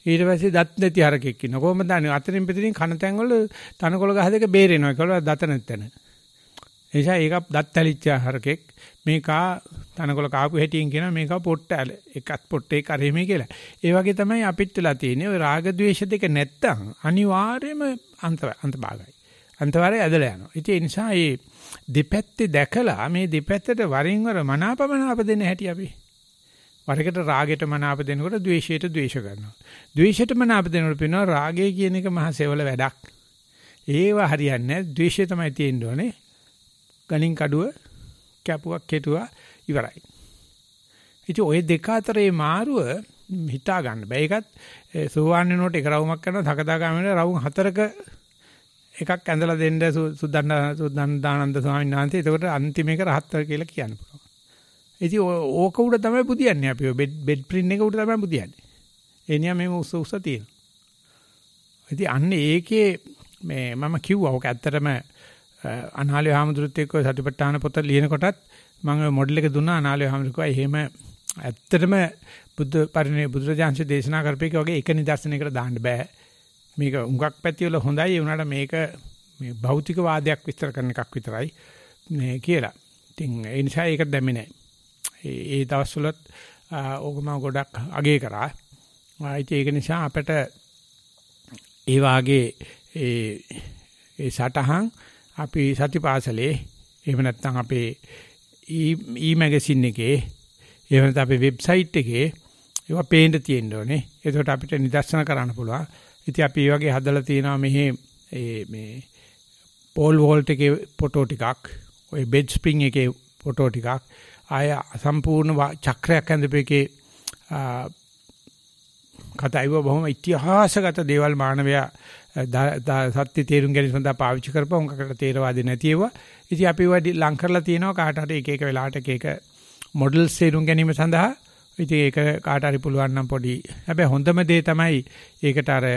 ඊට පස්සේ දත් නැති හරකෙක් ඉන්නවා. කොහොමද දන්නේ? අතරින් පිටින් කන තැන් වල තනකොළ ගහ දෙක බේරෙනවා. ඒකවල දත නැත්තන. එනිසා ඒක දත් ඇලිච්ච හරකෙක්. මේකා තනකොළ කාපු හැටියෙන් කියනවා මේකා පොට්ට එකත් පොට්ටේ කරෙමේ කියලා. ඒ වගේ තමයි අපිට වෙලා තියෙන්නේ. ඔය රාග ద్వේෂ දෙක නැත්තම් අනිවාර්යයෙන්ම අන්තභාගයි. අන්තවාරය ඇදලා යනවා. ඉතින් ඒ නිසා මේ දෙපැත්තේ දැකලා මේ දෙපැත්තට වරින් වර මනාපමනාප දෙන්න හැටි අපි. වරකට රාගෙට මනාප දෙනකොට ද්වේෂයට ද්වේෂ කරනවා. ද්වේෂයට මනාප දෙනකොට පේනවා රාගය කියන එක මහ සෙවල වැඩක්. ඒව හරියන්නේ නැහැ. ද්වේෂය තමයි තියෙන්න ඕනේ. ගණින් කඩුව කැපුවක් කෙටුවා ඉවරයි. ඉතින් ওই දෙක අතරේ මාරුව හිතා ගන්න බෑ. ඒකත් සෝවාන් වෙනකොට එක රවුමක් කරනවා. සකදාගාමී වෙනකොට රවුම් 4ක එකක් ඇඳලා දෙන්න සුද්ධානන්ද ස්වාමීන් වහන්සේ. එතකොට අන්තිම එක රහත් කියලා කියන්න පුළුවන්. ඉතින් ඕක උඩ තමයි බුදියන්නේ අපි. බෙඩ් ප්‍රින් එක උඩ තමයි බුදියන්නේ. ඒ නියම මේ උස තියෙනවා. ඉතින් අන්න ඒකේ මේ මම කිව්වා ඔක ඇත්තටම අනාලේ හාමුදුරුවෝ එක්ක සතිපට්ඨාන පොත ලියනකොටත් මම මොඩල් එක දුන්නා අනාලේ හාමුදුරුවෝ. එහෙම ඇත්තටම බුදුරජාණන් දේශනා කරපේක වගේ එක නිදර්ශනයකට දාන්න බෑ. මේක උඟක් පැති වල හොඳයි ඒ වුණාට මේක මේ භෞතික වාදයක් විස්තර කරන එකක් විතරයි මේ කියලා. ඉතින් ඒ නිසා ඒක දැම්මේ නැහැ. ඒ දවස්වලත් ඕක මම ගොඩක් අගය කරා. ඒක නිසා අපිට ඒ වාගේ ඒ සටහන් අපි සතිපාසලේ එහෙම නැත්නම් අපේ මැගසින් එකේ එහෙම නැත්නම් අපේ වෙබ්සයිට් එකේ ඒවා පේන්න තියෙන්න ඕනේ. ඒකට අපිට නිදර්ශන කරන්න පුළුවන්. ඉතින් අපි මේ වගේ හදලා තියෙනවා මෙහි මේ පෝල් වෝල්ට් එකේ ෆොටෝ ටිකක්, ඔය බෙඩ් ස්ප්‍රින්ග් එකේ ෆොටෝ ටිකක්, ආය සම්පූර්ණ චක්‍රයක් ඇඳපෙකේ කතායිව බොහොම ඉතිහාසගත දේවල් මානවයා සත්‍ය තේරුම් ගැනීම සඳහා පාවිච්චි කරපුවා උන්කට තේරවාදී නැති ඒවා. ඉතින් අපි ඒවා ලං කරලා තියෙනවා කාට හරි එක එක වෙලාවට එක එක මොඩල්ස් තේරුම් ගැනීම සඳහා. ඉතින් ඒක කාට හරි පුළුවන් නම් පොඩි හැබැයි හොඳම දේ තමයි ඒකට අර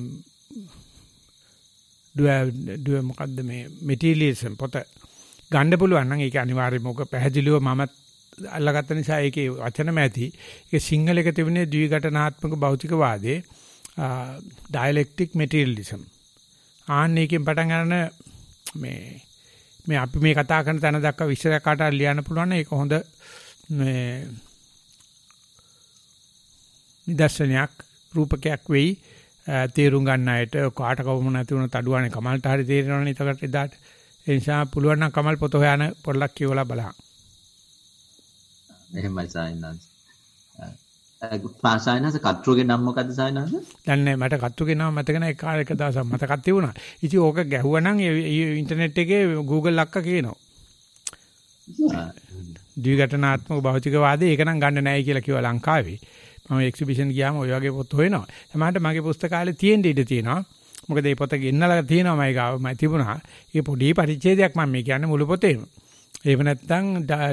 මොකද්ද මේ මෙටීරියලිසම් පොත ගන්න පුළුවන් නම් ඒක අනිවාර්යයෙන්ම ඔක පැහැදිලිව මම අල්ලගත්ත නිසා ඒකේ වචනම ඇති. ඒක සිංහල එක තිබුණේ ද්විඝටනාත්මක භෞතිකවාදයේ ඩයලෙක්ටික් මෙටීරියලිසම්. ආන්නේකින් පටන් ගන්න මේ අපි මේ කතා කරන තැන දක්වා විස්තරයක් කාට හරි ලියන්න පුළුවන් නම් ඒක හොඳ මේ නිදර්ශනයක් රූපකයක් වෙයි තේරුම් ගන්න අයට කාට කවම නැති වුණ තඩුවානේ කමල්ට හරි තේරෙනවනේ එතකට එදාට. ඒ නිසා පුළුවන් නම් කමල් පොත හොයන පොඩ්ඩක් කියවලා බලන්න. එහෙමයි සායනස්. පාසායනස් කට්ටුගේ නම මොකද්ද සායනස්? දන්නේ මට කට්ටුගේ නම මතක නැහැ. කාලයක දවසක් මතකත් තිබුණා. ඉතින් ඕක ගැහුවා නම් ඉන්ටර්නෙට් එකේ Google අක්ක කියනවා. ද්විඝටනාත්මක භෞතිකවාදී ඒක නම් ගන්න නැහැ කියලා කිව්වා ලංකාවේ. මම එක්සිබිෂන් ගියාම ওই වගේ පොත් හොයනවා. සමහරට මගේ පුස්තකාලේ තියෙන්න ඉඩ තියෙනවා. මොකද මේ පොත ගෙන්නලා තියෙනවා මම ගාව මම තිබුණා. ඒක පොඩි පරිච්ඡේදයක් මම මේ කියන්නේ මුළු පොතේම. එහෙම නැත්නම්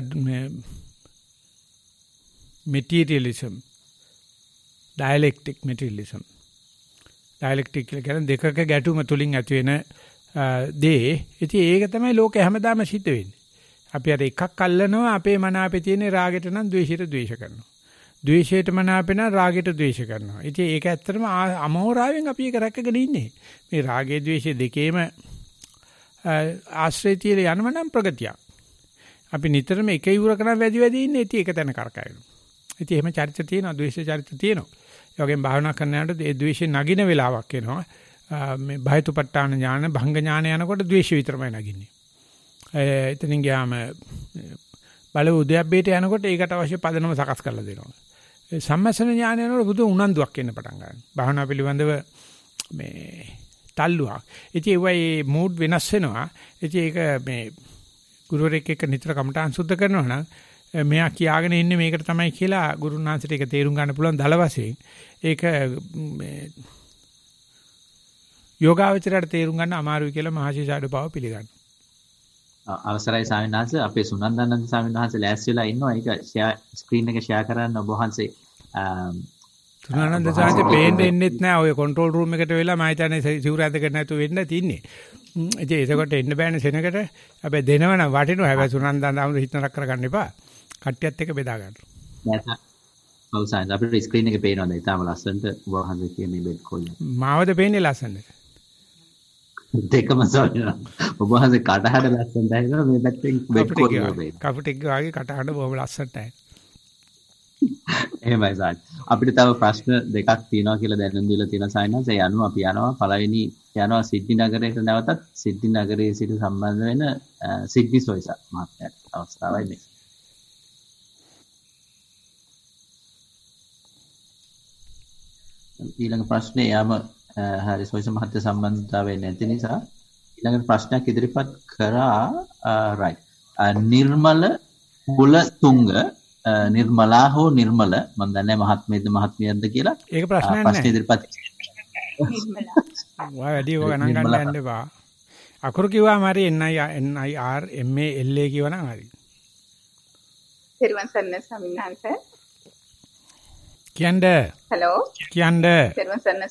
materialism dialectic materialism dialectic කියලා කියන දෙකක ගැටුම තුලින් ඇති වෙන දේ. ඉතින් ඒක තමයි ලෝකේ හැමදාම සිද්ධ වෙන්නේ. අපි අර එකක් අල්ලනවා අපේ මන අපේ තියෙන රාගෙට නම් ද්වේෂයට ද්වේෂ කරනවා. ද්වේෂයට මනාපෙන රාගයට ද්වේෂ කරනවා. ඉතින් ඒක ඇත්තටම අමෝරාවෙන් අපි ඒක රැකගෙන ඉන්නේ. මේ රාගයේ ද්වේෂයේ දෙකේම ආශ්‍රය තියලා යනම නම් ප්‍රගතියක්. අපි නිතරම එක ඉවුරක නම් වැඩි ඉන්නේ. ඉතින් ඒක තැන කරකැවෙනවා. ඉතින් එහෙම චරිත තියෙනවා, ද්වේෂ චරිත තියෙනවා. ඒ වගේම භාවනා කරන යනකොට ඒ ද්වේෂේ නගින වෙලාවක් එනවා. මේ බයතුපට්ඨාන ඥාන, භංග ඥාන යනකොට ද්වේෂ විතරමයි නගින්නේ. එතනින් ගියාම බල උද්‍යප්පේට යනකොට ඒකට අවශ්‍ය පදනම සකස් කරලා දෙනවා. සම්මසන ඥානය වල බුදු උනන්දුවක් එන්න පටන් ගන්නවා. භාවනා පිළිබඳව මේ තල්ලුවක්. ඉතින් ඒ වගේ මූඩ් වෙනස් වෙනවා. ඉතින් ඒක මේ ගුරුවරයෙක් එක්ක නිතර කමටහන් සුද්ධ කරනවා නම් මෙයා කියාගෙන ඉන්නේ මේකට තමයි කියලා ගුරුනාන්සට ඒක තේරුම් ගන්න පුළුවන් දල වශයෙන්. ඒක මේ යෝගාවචරයට තේරුම් ගන්න අමාරුයි කියලා මහසිසාරද බව පිළිගන්නවා. අවසරයි ස්වාමීන් වහන්සේ අපේ සුනන්දනන්ද ස්වාමීන් වහන්සේ ලෑස්ති වෙලා ඉන්නවා. ඒක ෂෙයා ස්ක්‍රීන් එක ෂෙයා කරන්න ඔබ වහන්සේ සුනන්දනන්ද සාන්ති පේන්න එන්නෙත් නෑ. ඔය කන්ට්‍රෝල් රූම් එකට වෙලා මම හිතන්නේ සිවුර ඇඳගෙන නැතුව වෙන්න තින්නේ. ඉතින් ඒකට එන්න බෑනේ සෙනකට. හැබැයි දෙනවනම් වටිනවා. හැබැයි සුනන්දනන්ද හිතනක් කරගන්න එපා. කට්ටියත් එක්ක බෙදා ගන්න. ඔව් සායන අපිට ස්ක්‍රීන් එකේ පේනවා දැන් ඊටම ලස්සනට ඔබ වහන්සේ කියන මේ බෙඩ් කොල්ල. මාවද පේන්නේ ලස්සනට. දෙකම සායන ඔබ වහන්සේ කටහඬ ලස්සනට ඇහෙනවා මේ පැත්තෙන් බෙඩ් කොල්ල පේනවා. කපුටෙක් වගේ කටහඬ බොහොම ලස්සනට ඇහෙනවා. එහෙමයි සායන. අපිට තව ප්‍රශ්න දෙකක් තියෙනවා කියලා දැනුම් දීලා තියෙන සායනස ඒ අනුව අපි යනවා පළවෙනි යනවා සිඩ්නි නගරයට නැවතත් සිඩ්නි නගරයේ සිට සම්බන්ධ වෙන සිඩ්නි සොයිසා මහත්මයාට අවස්ථාවයි මේ. ඊළඟ ප්‍රශ්නේ යාම හරි සොයිසා මහත්මයා සම්බන්ධතාවය නැති නිසා ඊළඟ ප්‍රශ්නයක් ඉදිරිපත් කරා රයිට් නිර්මල කුලතුංග නිර්මලා හෝ නිර්මල මම දන්නේ මහත්මයේද මහත්මියක්ද කියලා ඒක ප්‍රශ්නයක් ප්‍රශ්න ඉදිරිපත් නිර්මලා ඔය වැඩි ඔය ගණන් ගන්න යන්න එපා අකුරු කිව්වම හරි NIR MA LA කියවනම් හරි පෙරවන් සරණ ස්වාමීන් වහන්සේ කියන්නේ හලෝ කියන්නේ පෙරවන් සරණයි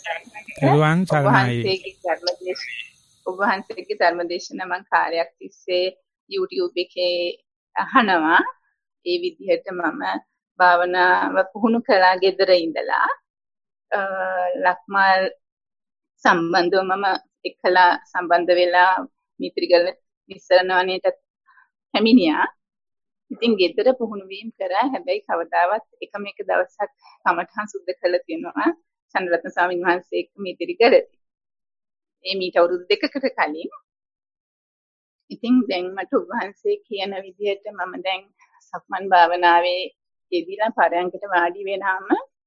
ඔබ වහන්සේගේ ධර්මදේශන මම කාර්යයක් තිස්සේ YouTube එකේ අහනවා ඒ විදිහට මම භාවනාව පුහුණු කළා ගෙදර ඉඳලා ලක්මාල් සම්බන්ධව මම එක්කලා සම්බන්ධ වෙලා මිත්‍රිගල නිස්සරණවණේට පැමිණියා. ඉතින් ගෙදර පුහුණු වීම කරා හැබැයි කවදාවත් එකම එක දවසක් කමඨහන් සුද්ධ කළා තියෙනවා චන්ද්‍රරත්න ස්වාමීන් වහන්සේ එක්ක මිත්‍රිගලදී. ඒ මීට අවුරුදු 2කට කලින් ඉතින් දැන් මට ඔබ වහන්සේ කියන විදිහට මම දැන් සක්මන් භාවනාවේ යෙදিলা පරයන්කට වාඩි වෙනාම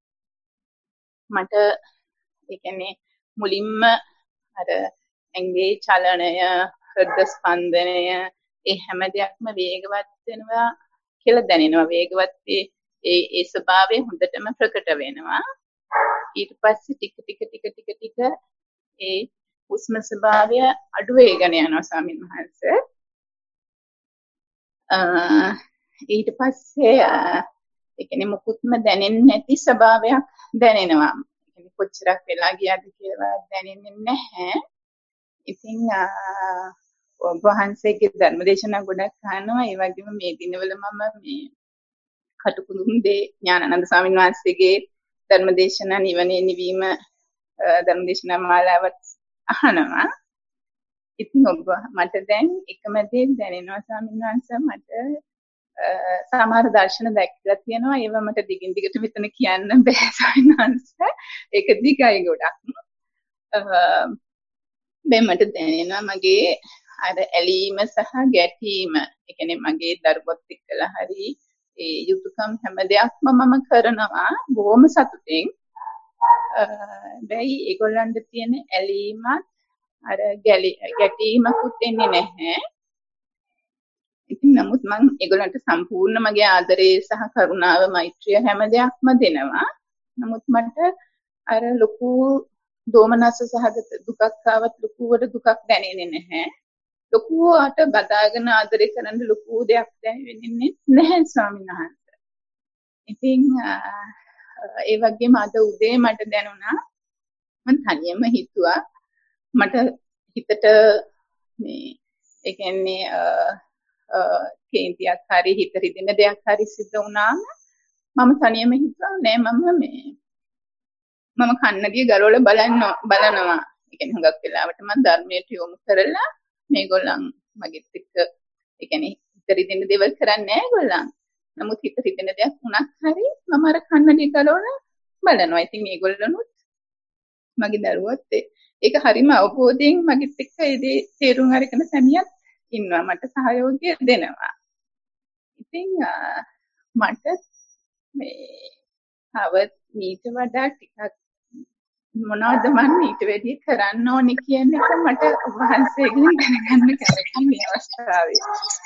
මට ඒ කියන්නේ මුලින්ම අර ඇඟේ චලනය හෘද ස්පන්දනය ඒ හැම දෙයක්ම වේගවත් වෙනවා කියලා දැනෙනවා වේගවත් ඒ ස්වභාවය හොඳටම ප්‍රකට වෙනවා ඊට පස්සේ ටික ඒ උස්ම ස්වභාවය අඩු වෙගෙන යනවා ස්වාමීන් වහන්සේ ඊට පස්සේ ඒ කියන්නේ මුකුත්ම දැනෙන්නේ නැති ස්වභාවයක් දැනෙනවා. ඒ කියන්නේ කොච්චරක් වෙලා ගියද කියලා දැනෙන්නේ නැහැ. ඉතින් ඔබ වහන්සේගේ ධර්මදේශනා ගොඩක් අහනවා. ඒ වගේම මේ දිනවල මම මේ කටුකුරුන්දේ ඥානানন্দ ස්වාමීන් වහන්සේගේ ධර්මදේශනා නිවනේ නිවීම ධර්මදේශනා මාලාවත් අහනවා. ඉතින් ඔබ මට දැන් එකම දේ දැනෙනවා ස්වාමීන් වහන්සේ මට සමහර දර්ශන දැක්කලා තියෙනවා ඒව මට දිගින් දිගට මෙතන කියන්න බෑ ස්වාමීන් වහන්සේ ඒක දිගයි ගොඩක් දැන් මට දැනෙනවා මගේ අර ඇලීම සහ ගැටීම ඒ කියන්නේ මගේ දරුවොත් එක්කලා හරි ඒ යුතුයකම් හැම දෙයක්ම මම කරනවා බොහොම සතුටින් බැයි ඒගොල්ලන්ට තියෙන ඇලීමත් අර ගැටීමකුත් එන්නේ නැහැ. ඉතින් නමුත් මම ඒගොල්ලන්ට සම්පූර්ණ මගේ ආදරය සහ කරුණාව මෛත්‍රිය හැම දෙයක්ම දෙනවා. නමුත් මට අර ලොකු දෝමනස සහගත දුකක් ආවත් ලොකුවට දුකක් දැනෙන්නේ නැහැ. ලොකුවට බදාගෙන ආදරය කරන ලොකු දෙයක් දැනෙන්නේ නැහැ ස්වාමීන් වහන්සේ. ඉතින් ඒ වගේම අද උදේ මට දැනුණා මම තනියම හිතුවා මට හිතට මේ ඒ කියන්නේ කේන්තියක් හරි හිත රිදෙන දෙයක් හරි සිද්ධ වුණාම මම තනියම හිතුවා නෑ මම කන්නඩිය ගලවලා බලනවා. ඒ කියන්නේ හුඟක් වෙලාවට මම ධර්මයට යොමු කරලා මේගොල්ලන් මගෙත් එක්ක ඒ කියන්නේ හිත රිදෙන දේවල් කරන්නේ නෑ ඒගොල්ලන්. නමුත් හිත රිදෙන දෙයක් වුණත් හරි මම අර කන්නඩිය ගලවලා බලනවා. ඉතින් මේගොල්ලනුත් මගේ දරුවොත් ඒක හරිම අවබෝධයෙන් මගෙත් එක්ක ඒ දේ තේරුම් අරගෙන සැමියත් ඉන්නවා මට සහයෝගය දෙනවා. ඉතින් මට මේ තවත් ඊට වඩා ටිකක් මොනවද මම ඊට වැඩි කරන්න ඕනේ කියන එක මට වහන්සේගෙන් දැනගන්න කැමතියි මේ අවස්ථාවේ.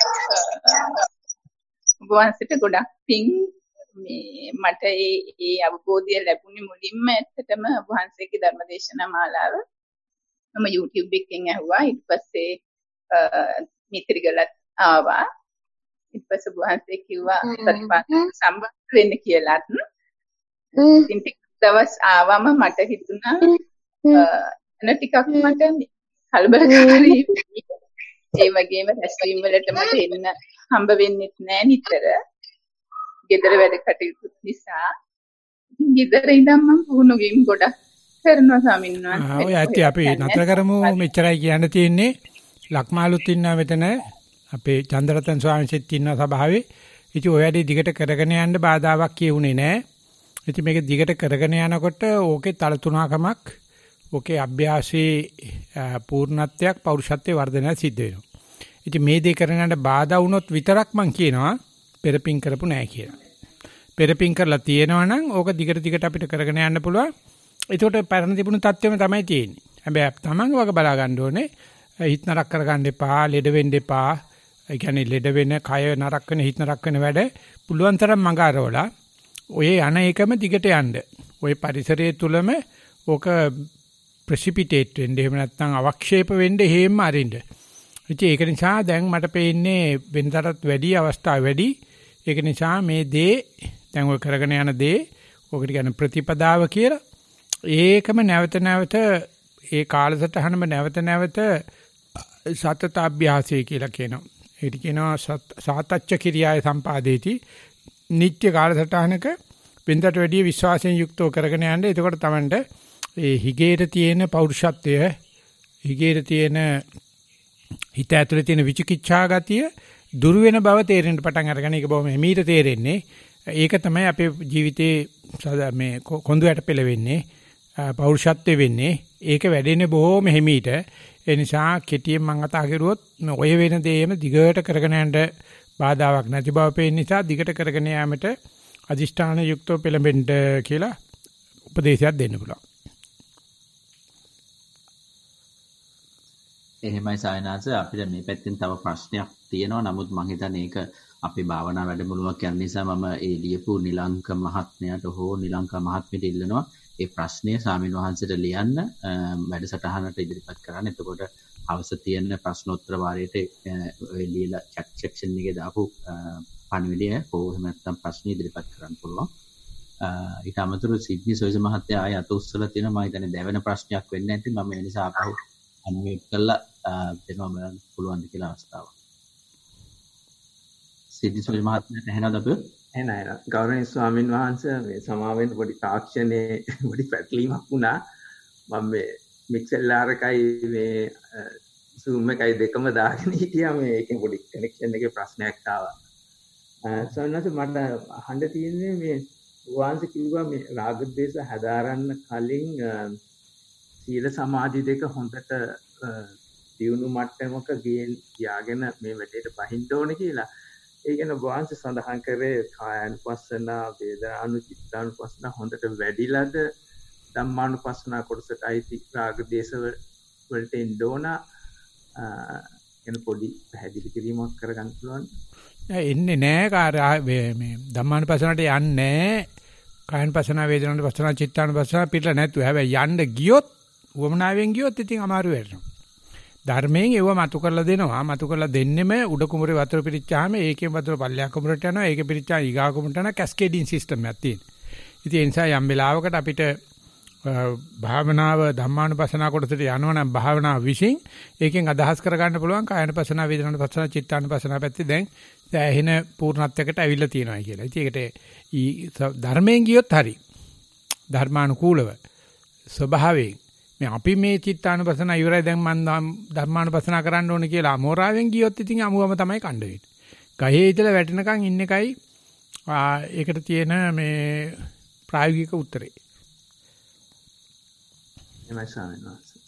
වහන්සේට ගොඩක් පිං මේ මට ඒ අවබෝධය ලැබුණේ මුලින්ම ඇත්තටම වහන්සේගේ ධර්මදේශනා මාලාව මම YouTube එකෙන් ඇහුවා. ඊට පස්සේ මිත්‍රිගලත් ආවා. ඊට පස්සේ වහන්සේ කිව්වා ප්‍රතිපන්න සම්බන්ධ වෙන්න කියලාත්. ඉතින් ටික දවස් ආවම මට හිතුණා එන ටිකක් මට කලබලකාරී ඒ වගේම රැස්වීම වලට මට එන්න හම්බ වෙන්නේ නැහැ නිතර. ගෙදර වැඩ කටයුතු නිසා ගෙදර ඉඳන් මම පුහුණු වීම ගොඩක් කරනවා ස්වාමීන් වහන්සේ. ඔය ඇත්ත අපි නතර කරමු මෙච්චරයි කියන්න තියෙන්නේ. ලක්මාලුත් ඉන්නවා මෙතන. අපේ චන්ද්‍රරතන ස්වාමීන් වහන්සේත් ඉන්නවා සභාවේ. ඉතින් ඔය වැඩි දිගට කරගෙන යන්න බාධාවක් කියුනේ නැහැ. ඉතින් මේක දිගට කරගෙන යනකොට ඕකේ තලතුණකමක් ඕකේ අභ්‍යාසයේ පූර්ණත්වයක් පෞරුෂත්වයේ වර්ධනයක් සිද්ධ වෙනවා. ඉතින් මේ දේ කරනකට බාධා වුණොත් විතරක් මම කියනවා පෙරපින් කරපු නැහැ කියලා. පෙරපින් කරලා තියෙනවා නම් ඕක දිගට අපිට කරගෙන යන්න පුළුවන්. ඒකට පරණ තිබුණු තත්ත්වෙම තමයි තියෙන්නේ. හැබැයි තමන්ව වගේ බලා ගන්න ඕනේ. හිත නරක කරගන්න එපා, ලෙඩ වෙන්න එපා. ඒ කියන්නේ ලෙඩ වෙන, කය නරක වෙන, හිත නරක වෙන වැඩ පුළුවන් තරම් මඟ අරවලා ඔය යන එකම දිගට යන්න. ඔය පරිසරයේ තුලම ඕක ප්‍රෙසිපිටේට් වෙන්න, එහෙම නැත්නම් අවක්ෂේප වෙන්න හේම අරින්න. ඉතින් ඒක නිසා දැන් මට පේන්නේ වෙනතරත් වැඩි අවස්ථා වැඩි. ඒක නිසා මේ දේ දැන් ඔය කරගෙන යන දේ ඔකට කියන ප්‍රතිපදාව කියලා ඒකම නැවත ඒ කාලසටහනම නැවත සතත අභ්‍යාසය කියලා කියනවා. ඒකට කියනවා සාතච්ච කිරියාය සම්පාදේති. නිත්‍ය කාලසටහනක වෙනතට වැඩිය විශ්වාසයෙන් යුක්තව කරගෙන යන්න. එතකොට තමයි ඒ හිගේට තියෙන පෞරුෂත්වය, හිගේට තියෙන හිත ඇතුලේ තියෙන විචිකිච්ඡා ගතිය දුරු වෙන බව තේරෙන්න පටන් අරගෙන ඒක බොහොම එමීට තේරෙන්නේ. ඒක තමයි අපේ ජීවිතේ මේ කොඳුයට පෙළවෙන්නේ, පෞරුෂත්වය වෙන්නේ. ඒක වැඩෙන්නේ බොහොම එමීට. ඒ නිසා කෙටියෙන් මම කතා කරුවොත් ඔය වෙන දේම දිගට කරගෙන යන්න බාධාවක් නැති බව පේන නිසා දිගට කරගෙන යාමට අදිෂ්ඨාන යුක්තව පෙළඹෙන්න කියලා උපදේශයක් දෙන්න පුළුවන්. එහෙමයි සායනාංශ අපිට මේ පැත්තෙන් තව ප්‍රශ්නයක් තියෙනවා. නමුත් මම හිතන්නේ ඒක අපේ භාවනා වැඩමුළුවක් යන නිසා මම ඒ ලියපු නිලංක මහත්මයාට හෝ නිලංක මහත්මියට ඉල්ලනවා ඒ ප්‍රශ්නය ස්වාමීන් වහන්සේට ලියන්න වැඩසටහනට ඉදිරිපත් කරන්න. එතකොට අවශ්‍ය තියෙන ප්‍රශ්නෝත්තර වාරයට ලියලා chat section එකේ දාපු පණිවිඩය හෝ එහෙම නැත්නම් ප්‍රශ්න ඉදිරිපත් කරන්න පුළුවන්. ඊට අමතරව සිඩ්නි සොයිස මහත්තයා ආය අත උස්සලා තියෙනවා. මම හිතන්නේ දැවෙන ප්‍රශ්නයක් වෙන්නේ නැති. මම ඒ නිසා අපහු අන්මියුට් කරලා දෙනවා බලන්න පුළුවන් ද කියලා අවස්ථාවක්. සිඩ්නි සොයිස මහත්මයාට ඇහෙනවද අපේ? එහෙනම් ගෞරවනීය ස්වාමින් වහන්සේ මේ සමාවෙන්න පොඩි තාක්ෂණයේ පොඩි පැටලීමක් වුණා. මම මේ මික්සෙල්ලාර් එකයි මේ Zoom එකයි දෙකම දාගෙන හිටියා. මේ එකෙන් පොඩි කනෙක්ෂන් එකේ ප්‍රශ්නයක් ආවා. සන්නස මට අහන්න තියෙන්නේ මේ වහන්සේ කිව්වා මේ රාග ද්වේෂ හදාරන්න කලින් සීල සමාධි දෙක හොඳට දියුණු මට්ටමක ගියාගෙන මේ වැඩේට බහින්න ඕනේ කියලා. ඒ කියන්නේ වහන්සේ සඳහන් කරේ කායानुපස්සන, වේදනානුචිත්තානුපස්සන හොඳට වැඩිලාද ධම්මානුපස්සන කොටසට අයිති රාග ද්වේෂ වලට එන්න ඕන. එන පොඩි පැහැදිලි කිරීමක් කරගන්න පුළුවන්. එන්නේ නැහැ මේ ධම්මානුපස්සනට යන්නේ නැහැ. කායानुපස්සන, වේදනානුපස්සන, චිත්තානුපස්සන පිටලා නැතුව. හැබැයි යන්න ගියොත් වමනාවෙන් ගියොත් ඉතින් අමාරු වෙනවා. ධර්මයෙන් ඒව මතු කරලා දෙනවා. මතු කරලා දෙන්නෙම උඩ කුමරේ වතුර පිරිච්චාම ඒකෙන් වතුර පල්ලයක් කුමරට යනවා. ඒකේ පිරිච්චා ඊගා කුමරට යනවා. කැස්කේඩින් සිස්ටම් එකක් තියෙනවා. ඉතින් ඒ නිසා යම් වෙලාවකට අපිට භාවනාව ධම්මානුපස්සන කොටසට යනවනම් භාවනාව විශ්ින් ඒකෙන් අදහස් කරගන්න පුළුවන් කායानुපස්සන, වේදනානුපස්සන, චිත්තානුපස්සන පැත්තේ දැන් සෑහෙන පූර්ණත්වයකට ඇවිල්ලා තියෙනවා කියලා. ඉතින් ඒකට ධර්මයෙන් ගියොත් හරි. ධර්මානුකූලව ස්වභාවයෙන් මේ අපි මේ චිත්තානුපස්සන ඉවරයි දැන් මම ධර්මානුපස්සන කරන්න ඕනේ කියලා අමෝරාවෙන් ගියොත් ඉතින් අමුවම තමයි කණ්ඩ වෙන්නේ. ගහේ ඉඳලා වැටෙනකන් ඉන්න එකයි ඒකට තියෙන මේ ප්‍රායෝගික උත්තරේ. එමයි ස්වාමීන් වහන්සේ.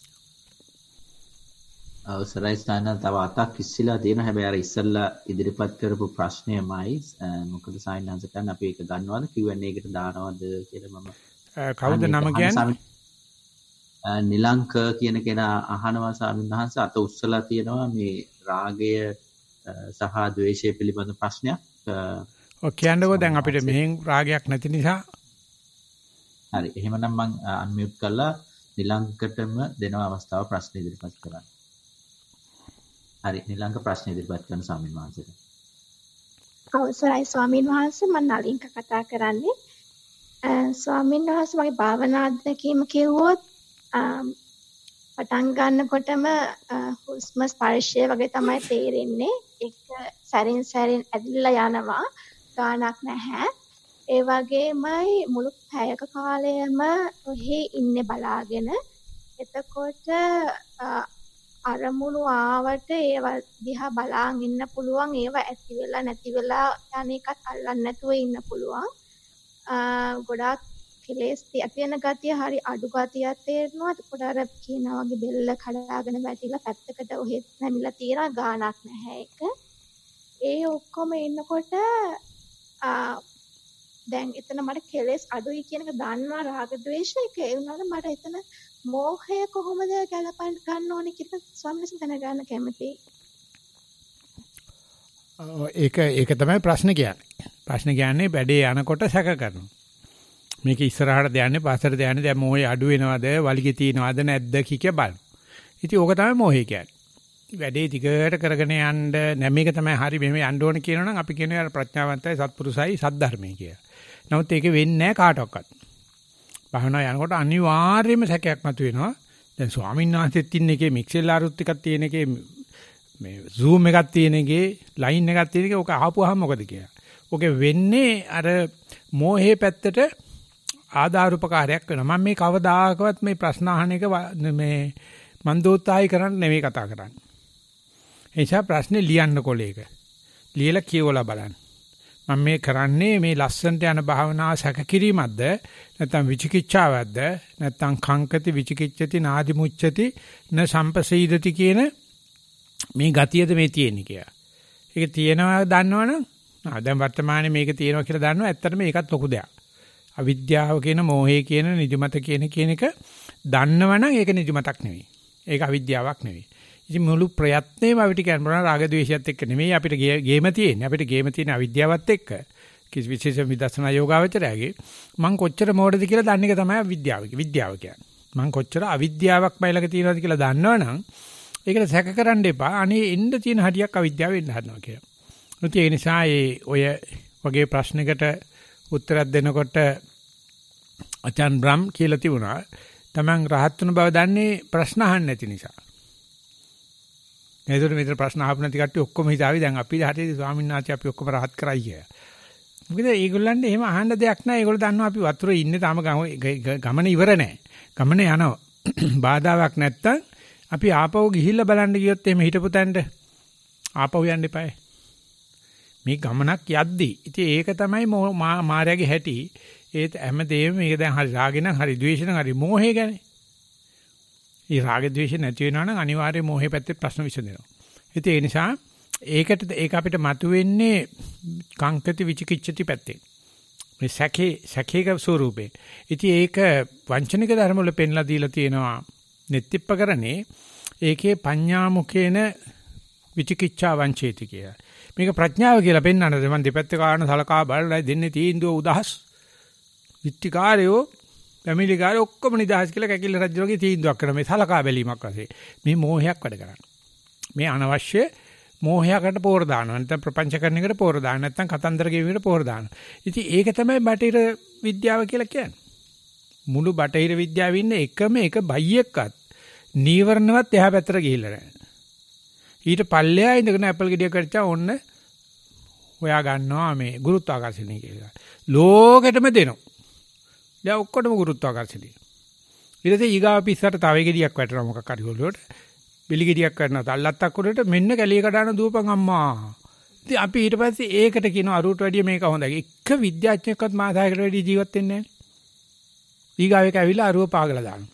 අවසරයි ස්ථාන තව අතක් ඉස්සලා තියෙනවා. හැබැයි අර ඉස්සල්ලා ඉදිරිපත් කරපු ප්‍රශ්නයමයි මොකද සායනාංශ කරන්න අපි ඒක ගන්නවද Q&A එකට දානවද කියලා මම කවුද නම කියන්නේ? නිලංක කියන කෙනා අහනවා ස්වාමීන් වහන්සේ අත උස්සලා තියෙනවා මේ රාගය සහ ද්වේෂය පිළිබඳ ප්‍රශ්නයක්. ඔව් කියන්නකෝ දැන් අපිට මෙහෙන් රාගයක් නැති නිසා. හරි එහෙමනම් මම අන්මියුට් කරලා නිලංකටම දෙනවා අවස්ථාව ප්‍රශ්න ඉදිරිපත් කරන්න. හරි නිලංක ප්‍රශ්න ඉදිරිපත් කරන ස්වාමීන් වහන්සේට. අවසරයි ස්වාමීන් වහන්සේ මම නලින්ක කතා කරන්නේ. ස්වාමීන් වහන්සේ මගේ භාවනා අත්දැකීම කිව්වොත් පටන් ගන්නකොටම හුස්ම ස්පර්ශය වගේ තමයි තේරෙන්නේ. ඒක සැරින් සැරින් ඇදලා යනවා. ගානක් නැහැ. ඒ වගේමයි මුළු පැයක කාලයම ඔහි ඉන්නේ බලාගෙන. එතකොට අරමුණු ආවට ඒවා දිහා බලාගෙන ඉන්න පුළුවන්. ඒවා ඇති වෙලා නැති වෙලා යන එකත් අල්ලන්නේ නැතුව ඉන්න පුළුවන්. ගොඩාක් කෙලෙස් ඇති වෙන ගතිය හරි අඩු ගතියක් තේරෙනවා. එතකොට අර කියනවා වගේ බෙල්ල කඩාගෙන වැටිලා පැත්තකට ඔහෙත් නැමිලා තියෙනවා ගානක් නැහැ ඒක. ඒ ඔක්කොම ඉන්නකොට දැන් එතන මට කෙලෙස් අඩුයි කියන එක දන්නවා රාග ද්වේෂ එක. ඒ වුණාට මට එතන මෝහය කොහොමද ගලපන්න ගන්න ඕනේ කියලා ස්වාමීන් වහන්සේ දැනගන්න කැමතියි. ඒක තමයි ප්‍රශ්න කියන්නේ. ප්‍රශ්න කියන්නේ බැඩේ යනකොට සැක කරනවා. මේක ඉස්සරහට දයන්නේ පස්සට දයන්නේ දැන් මොහේ අඩු වෙනවද වලිගේ තියනවද නැද්ද කික බලන්න. ඉතින් ඕක තමයි මොහේ කියන්නේ. වැඩේ දිගට කරගෙන යන්න නැ මේක තමයි හරි මෙහෙම යන්න ඕන කියනවනම් අපි කියන්නේ අර ප්‍රඥාවන්තයි සත්පුරුසයි සද්ධර්මයි කියලා. නමුත් ඒක වෙන්නේ නැහැ කාටවත්. භාවනා යනකොට අනිවාර්යයෙන්ම සැකයක් මතුවෙනවා. දැන් ස්වාමීන් වහන්සේත් ඉන්න එකේ මික්සෙල් ආරුත් එකක් තියෙන එකේ මේ Zoom එකක් තියෙන එකේ ලයින් එකක් තියෙන එකේ ඕක අහපුවාම මොකද කියලා. ඕකේ වෙන්නේ අර මෝහේ පැත්තට ආධාරුපකාරයක් වෙනවා. මම මේ කවදාකවත් මේ ප්‍රශ්න අහන එක මේ මන්දෝත්සාහය කරන්න නෙවෙයි කතා කරන්නේ. ඒ නිසා ප්‍රශ්නේ ලියන්න කොලේක. ලියලා කියවලා බලන්න. මම මේ කරන්නේ මේ ලස්සන්ට යන භාවනාව සැක කිරීමක්ද නැත්නම් විචිකිච්ඡාවක්ද නැත්නම් කංකති විචිකිච්ඡති නාදි මුච්ඡති න සම්පසීදති කියන මේ ගතියද මේ තියෙන්නේ කියලා. ඒක තියෙනවා දන්නවනම් දැන් වර්තමානයේ මේක තියෙනවා කියලා දන්නවා. ඇත්තටම ඒකත් ලොකු දෙයක්. අවිද්‍යාව කියන මෝහය කියන නිදිමත කියන එක දන්නවනම් ඒක නිදිමතක් නෙවෙයි. ඒක අවිද්‍යාවක් නෙවෙයි. ඉතින් මුළු ප්‍රයත්නේම අපිට කියනවා රාග ද්වේෂයත් එක්ක නෙවෙයි අපිට ගේම තියෙන්නේ. අපිට ගේම තියෙන අවිද්‍යාවත් එක්ක. කිසි විශේෂ විදර්ශනා යෝගාවචරයගේ මං කොච්චර මෝඩද කියලා දන්න එක තමයි විද්‍යාව කියන්නේ. මං කොච්චර අවිද්‍යාවක් මයිලක තියෙනවද කියලා දන්නවනම් ඒකට සැක කරන්න එපා. අනේ එන්න තියෙන හරියක් අවිද්‍යාව වෙන්න හදනවා කියලා. ඒ නිසා ඔය වගේ ප්‍රශ්නයකට උත්තරයක් දෙනකොට අචාන් බ්‍රම් කියලා තිබුණා. තමන් රහත් වෙන බව දන්නේ ප්‍රශ්න අහන්න නැති නිසා. ඒකට මෙතන ප්‍රශ්න අහපු නැති කට්ටිය ඔක්කොම හිතාවි දැන් අපි හරියට ස්වාමීන් වහන්සේ අපි ඔක්කොම රහත් කරයි කියලා. මොකද ඒගොල්ලන්ට එහෙම අහන්න දෙයක් නැහැ. ඒගොල්ලෝ දන්නවා අපි වතුරේ ඉන්නේ තාම ගමන ඉවර නැහැ. ගමන යනවා. බාධාවක් නැත්තම් අපි ආපහු ගිහිල්ලා බලන්න ගියොත් එහෙම හිටපු තැනට ආපහු යන්න එපායි. මේ ගමනක් යද්දි. ඉතින් ඒක තමයි මායාවේ හැටි. ඒත් හැමදේම මේක දැන් හරි රාගෙන් හරි ද්වේෂෙන් හරි මෝහය ගැන. මේ රාග ද්වේෂ නැති වෙනවා නම් අනිවාර්යයෙන් මෝහේ පැත්තේ ප්‍රශ්න විසඳෙනවා. ඉතින් ඒ නිසා ඒක අපිට මතුවෙන්නේ කංකති විචිකිච්ඡති පැත්තේ. මේ සැකේක ස්වරූපේ. ඉතින් ඒක වංචනික ධර්ම වල පෙන්ලා දීලා තියෙනවා. nettippකරණේ ඒකේ පඤ්ඤාමුඛේන විචිකිච්ඡා වංචේති කියලා. මේක ප්‍රඥාව කියලා පෙන්වන්නද මම දෙපැත්ත කාරණ සලකා බලලා දෙන්නේ තීන්දුව උදහස්. විත්තිකාරයෝ පැමිලිකාරයෝ ඔක්කොම නිදහස් කියලා කැකිල්ල රජුගේ තීන්දුවක් කරන මේ සලකා බැලීමක් වශයෙන් මේ මෝහයක් වැඩ කරන්නේ. මේ අනවශ්‍ය මෝහයකට පෝර දානවා. නැත්නම් ප්‍රපංචකරණයකට පෝර දානවා. නැත්නම් කතන්දර ගෙවීමකට පෝර දානවා. ඉතින් ඒක තමයි බටහිර විද්‍යාව කියලා කියන්නේ. මුළු බටහිර විද්‍යාවේ ඉන්න එකම එක බයියෙක්වත් නීවරණවත් එහා පැත්තට ගිහිල්ලා නැහැ. ඊට පල්ලෙහා ඉඳගෙන ඇපල් ගෙඩියක් කරච්චා ඔන්න හොයා ගන්නවා මේ ගුරුත්වාකර්ෂණය කියලා. ලෝකෙටම දෙනවා. දැන් ඔක්කොටම ගුරුත්වාකර්ෂණය. ඊට පස්සේ ඊගාව පිස්සට තව ගෙඩියක් වැටෙනවා මොකක් හරි වලට. බෙලි ගෙඩියක් කරනවා තල්ලත්තක් උඩට මෙන්න කැලිය කඩන දුවපන් අම්මා. ඉතින් අපි ඊට පස්සේ ඒකට කියනවා අරුවට වැඩිය මේක හොඳයි. එක විද්‍යාඥයෙක්වත් මාසයකට වැඩි ජීවත් වෙන්නේ නැහැ. ඊගාව එක ඇවිල්ලා අරුව පාගලා දානවා.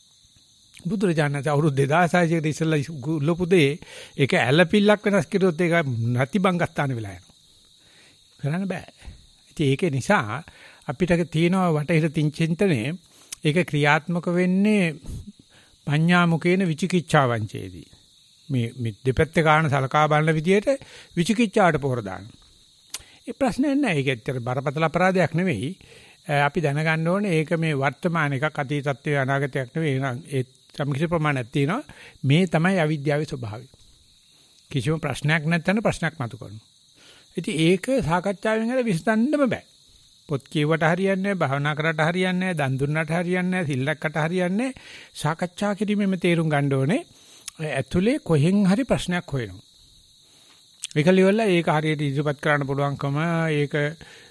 බුදුරජාණන් වහන්සේ අවුරුදු 2600 කට ඉස්සෙල්ලා උල්ලපුදේ ඒක ඇලපිල්ලක් වෙනස් කිරුවොත් ඒක නැති බංගස්ථාන වෙලා යනවා. කරන්න බෑ. ඉතින් ඒක නිසා අපිට තියෙනවා වටහිර චින්තනයේ ඒක ක්‍රියාත්මක වෙන්නේ පඤ්ඤාමුකේන විචිකිච්ඡාවංචේදී. මේ දෙපැත්තේ කාරණ සලකා බලන විදිහට විචිකිච්ඡාවට පොහොර දානවා. ඒ ප්‍රශ්නේ නැහැ. ඒක ඇත්තට බරපතල අපරාධයක් නෙවෙයි. අපි දැනගන්න ඕනේ ඒක මේ වර්තමාන එකක් අතීතත්වයේ අනාගතයක් නෙවෙයි. ඒ සම්කිසි ප්‍රමාණයක් තියෙනවා. මේ තමයි අවිද්‍යාවේ ස්වභාවය. කිසිම ප්‍රශ්නයක් නැත්නම් ප්‍රශ්නයක් මතු කරනවා. ඉතින් ඒක සාකච්ඡාවෙන් හරි විසඳන්නම බෑ. පොත් කියවට හරියන්නේ නැහැ, භාවනා කරාට හරියන්නේ නැහැ, දන් දුන්නාට හරියන්නේ නැහැ, සිල් රැක්කට හරියන්නේ නැහැ. සාකච්ඡා කිරීමෙන් තේරුම් ගන්න ඕනේ. ඇතුලේ කොහෙන් හරි ප්‍රශ්නයක් හොයනවා. ඒකලිවල ඒක හරියට ඉදිරිපත් කරන්න පුළුවන්කම ඒක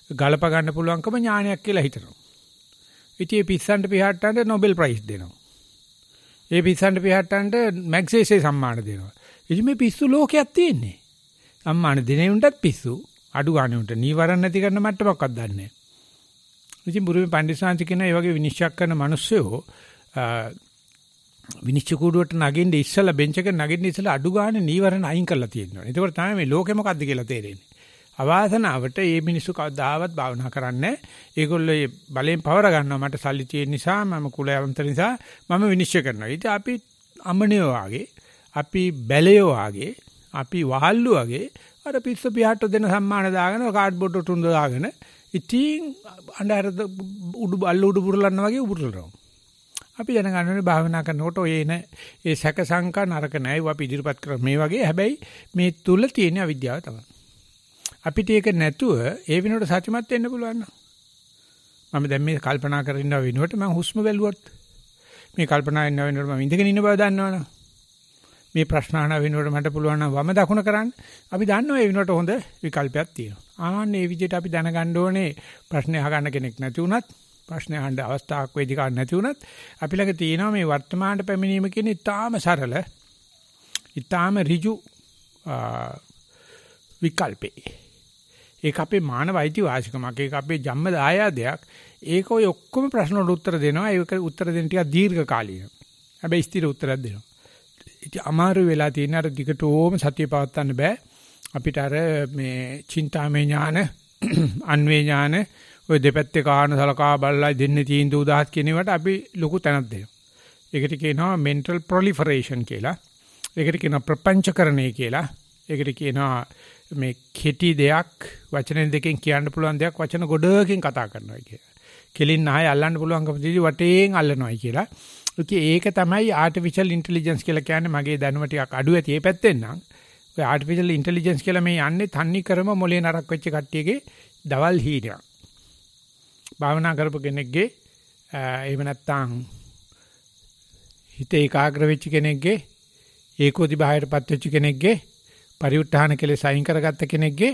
ගලප ගන්න පුළුවන්කම ඥානයක් කියලා හිතනවා. ඉතින් මේ පිස්සන්ට පිහට්ටන්ට Nobel Prize දෙනවා. ඒ පිස්සන්ට පිහට්ටන්ට මැග්සේසේ සම්මාන දෙනවා. ඉතින් මේ පිස්සු ලෝකයක් තියෙන්නේ. සම්මාන දෙනේ උන්ටත් පිස්සු. අඩු ගානේ උන්ට නීවරණ නැති කරන මට්ටමක්වත් දන්නේ නැහැ. ඉතින් බුරුමේ පඬිස්සාන්ති කියන ඒ වගේ විනිශ්චය කරන මිනිස්සුયો විනිශ්චය කූඩුවට නගින්න ඉස්සලා බෙන්ච් එක නගින්න ඉස්සලා අඩු ගානේ නීවරණ අයින් කරලා තියෙනවා. ඒකෝර තමයි මේ ලෝකෙ මොකද්ද කියලා තේරෙන්නේ. අවාසනාවට මේ මිනිස්සු කවදාවත් භාවනා කරන්නේ නැහැ. ඒගොල්ලෝ බලෙන් පවර ගන්නවා. මට සල්ලි තියෙන නිසා මම කුලයන්ත නිසා මම විනිශ්චය කරනවා. ඉතින් අපි අමනියෝ වාගේ, අපි බැලයෝ වාගේ, අපි වහල්ලු වාගේ අර පිස්සු පියාට දෙන සම්මාන දාගෙන කාඩ්බෝඩ් උතුම් දාගෙන ඉතින් අnder උඩු පුරලන්න වගේ උපුරනවා. අපි දැනගන්න ඕනේ භාවනා කරනකොට ඔය එන ඒ සැක සංකා නරක නැහැ. ඒවා අපි ඉදිරිපත් කරා මේ වගේ. හැබැයි මේ තුල තියෙන අවිද්‍යාව තමයි. අපිට ඒක නැතුව ඒ වෙනකොට සත්‍යමත් වෙන්න පුළුවන් නෝ. මම දැන් මේ කල්පනා කරගෙන ඉන්න වෙනකොට මම හුස්ම බැලුවොත් මේ කල්පනා ඉන්න වෙනකොට මම ඉඳගෙන ඉන්න බව දන්නවනේ. මේ ප්‍රශ්න අහන වෙනකොට මට පුළුවන් නම් වම දකුණ කරන්න. අපි දන්නවා ඒ වෙනකොට හොඳ විකල්පයක් තියෙනවා. ආන්නේ මේ විදිහට අපි දැනගන්න ඕනේ ප්‍රශ්න අහගන්න කෙනෙක් නැති වුණත් ප්‍රශ්න අහන්න අවස්ථාවක් වේදිකාවක් නැති වුණත් අපි ළඟ තියෙනවා මේ වර්තමානට පැමිණීම කියන ඉතාම සරල ඉතාම ඍජු විකල්පේ. ඒක අපේ මානව අයිතිවාසිකමක්. ඒක අපේ ජන්ම දායාදයක්. ඒක ඔය ඔක්කොම ප්‍රශ්න වලට උත්තර දෙනවා. ඒක උත්තර දෙන්න ටිකක් දීර්ඝ කාලීන. හැබැයි ස්ථිර උත්තරයක් දෙනවා. ඉතින් අමාරු වෙලා තියෙන අර දිගටම සතිය පවත්වන්න බෑ. අපිට අර මේ චින්තාමය ඥාන, අන්වේ ඥාන, ඔය දෙපැත්තේ කාරණ සලකා බලලා දෙන්නේ තීන්දුව උදාහත් කියන ඒවාට අපි ලොකු තැනක් දෙනවා. ඒකට කියනවා mental proliferation කියලා. ඒකට කියනවා ප්‍රපංචකරණය කියලා. ඒකට කියනවා මේ කෙටි දෙයක් වචන දෙකෙන් කියන්න පුළුවන් දෙයක් වචන ගොඩකින් කතා කරනවා කියලා. කෙලින් ආය අල්ලන්න පුළුවන්කම තියෙදි වටේන් අල්ලනවායි කියලා. ඒක තමයි artificial intelligence කියලා කියන්නේ. මගේ දැනුම ටිකක් අඩු ඇති මේ පැත්තෙන් නම්. ඔය artificial intelligence කියලා මේ යන්නේ තන්නේ කරම මොලේ නරක් වෙච්ච කට්ටියගේ දවල් හීනයක්. භාවනා කරපු කෙනෙක්ගේ එහෙම නැත්නම් හිත ඒකාග්‍ර වෙච්ච කෙනෙක්ගේ ඒකෝදි බාහිරපත් වෙච්ච කෙනෙක්ගේ පරිඋත් ทาน කෙලෙස් අයින් කරගත්ත කෙනෙක්ගේ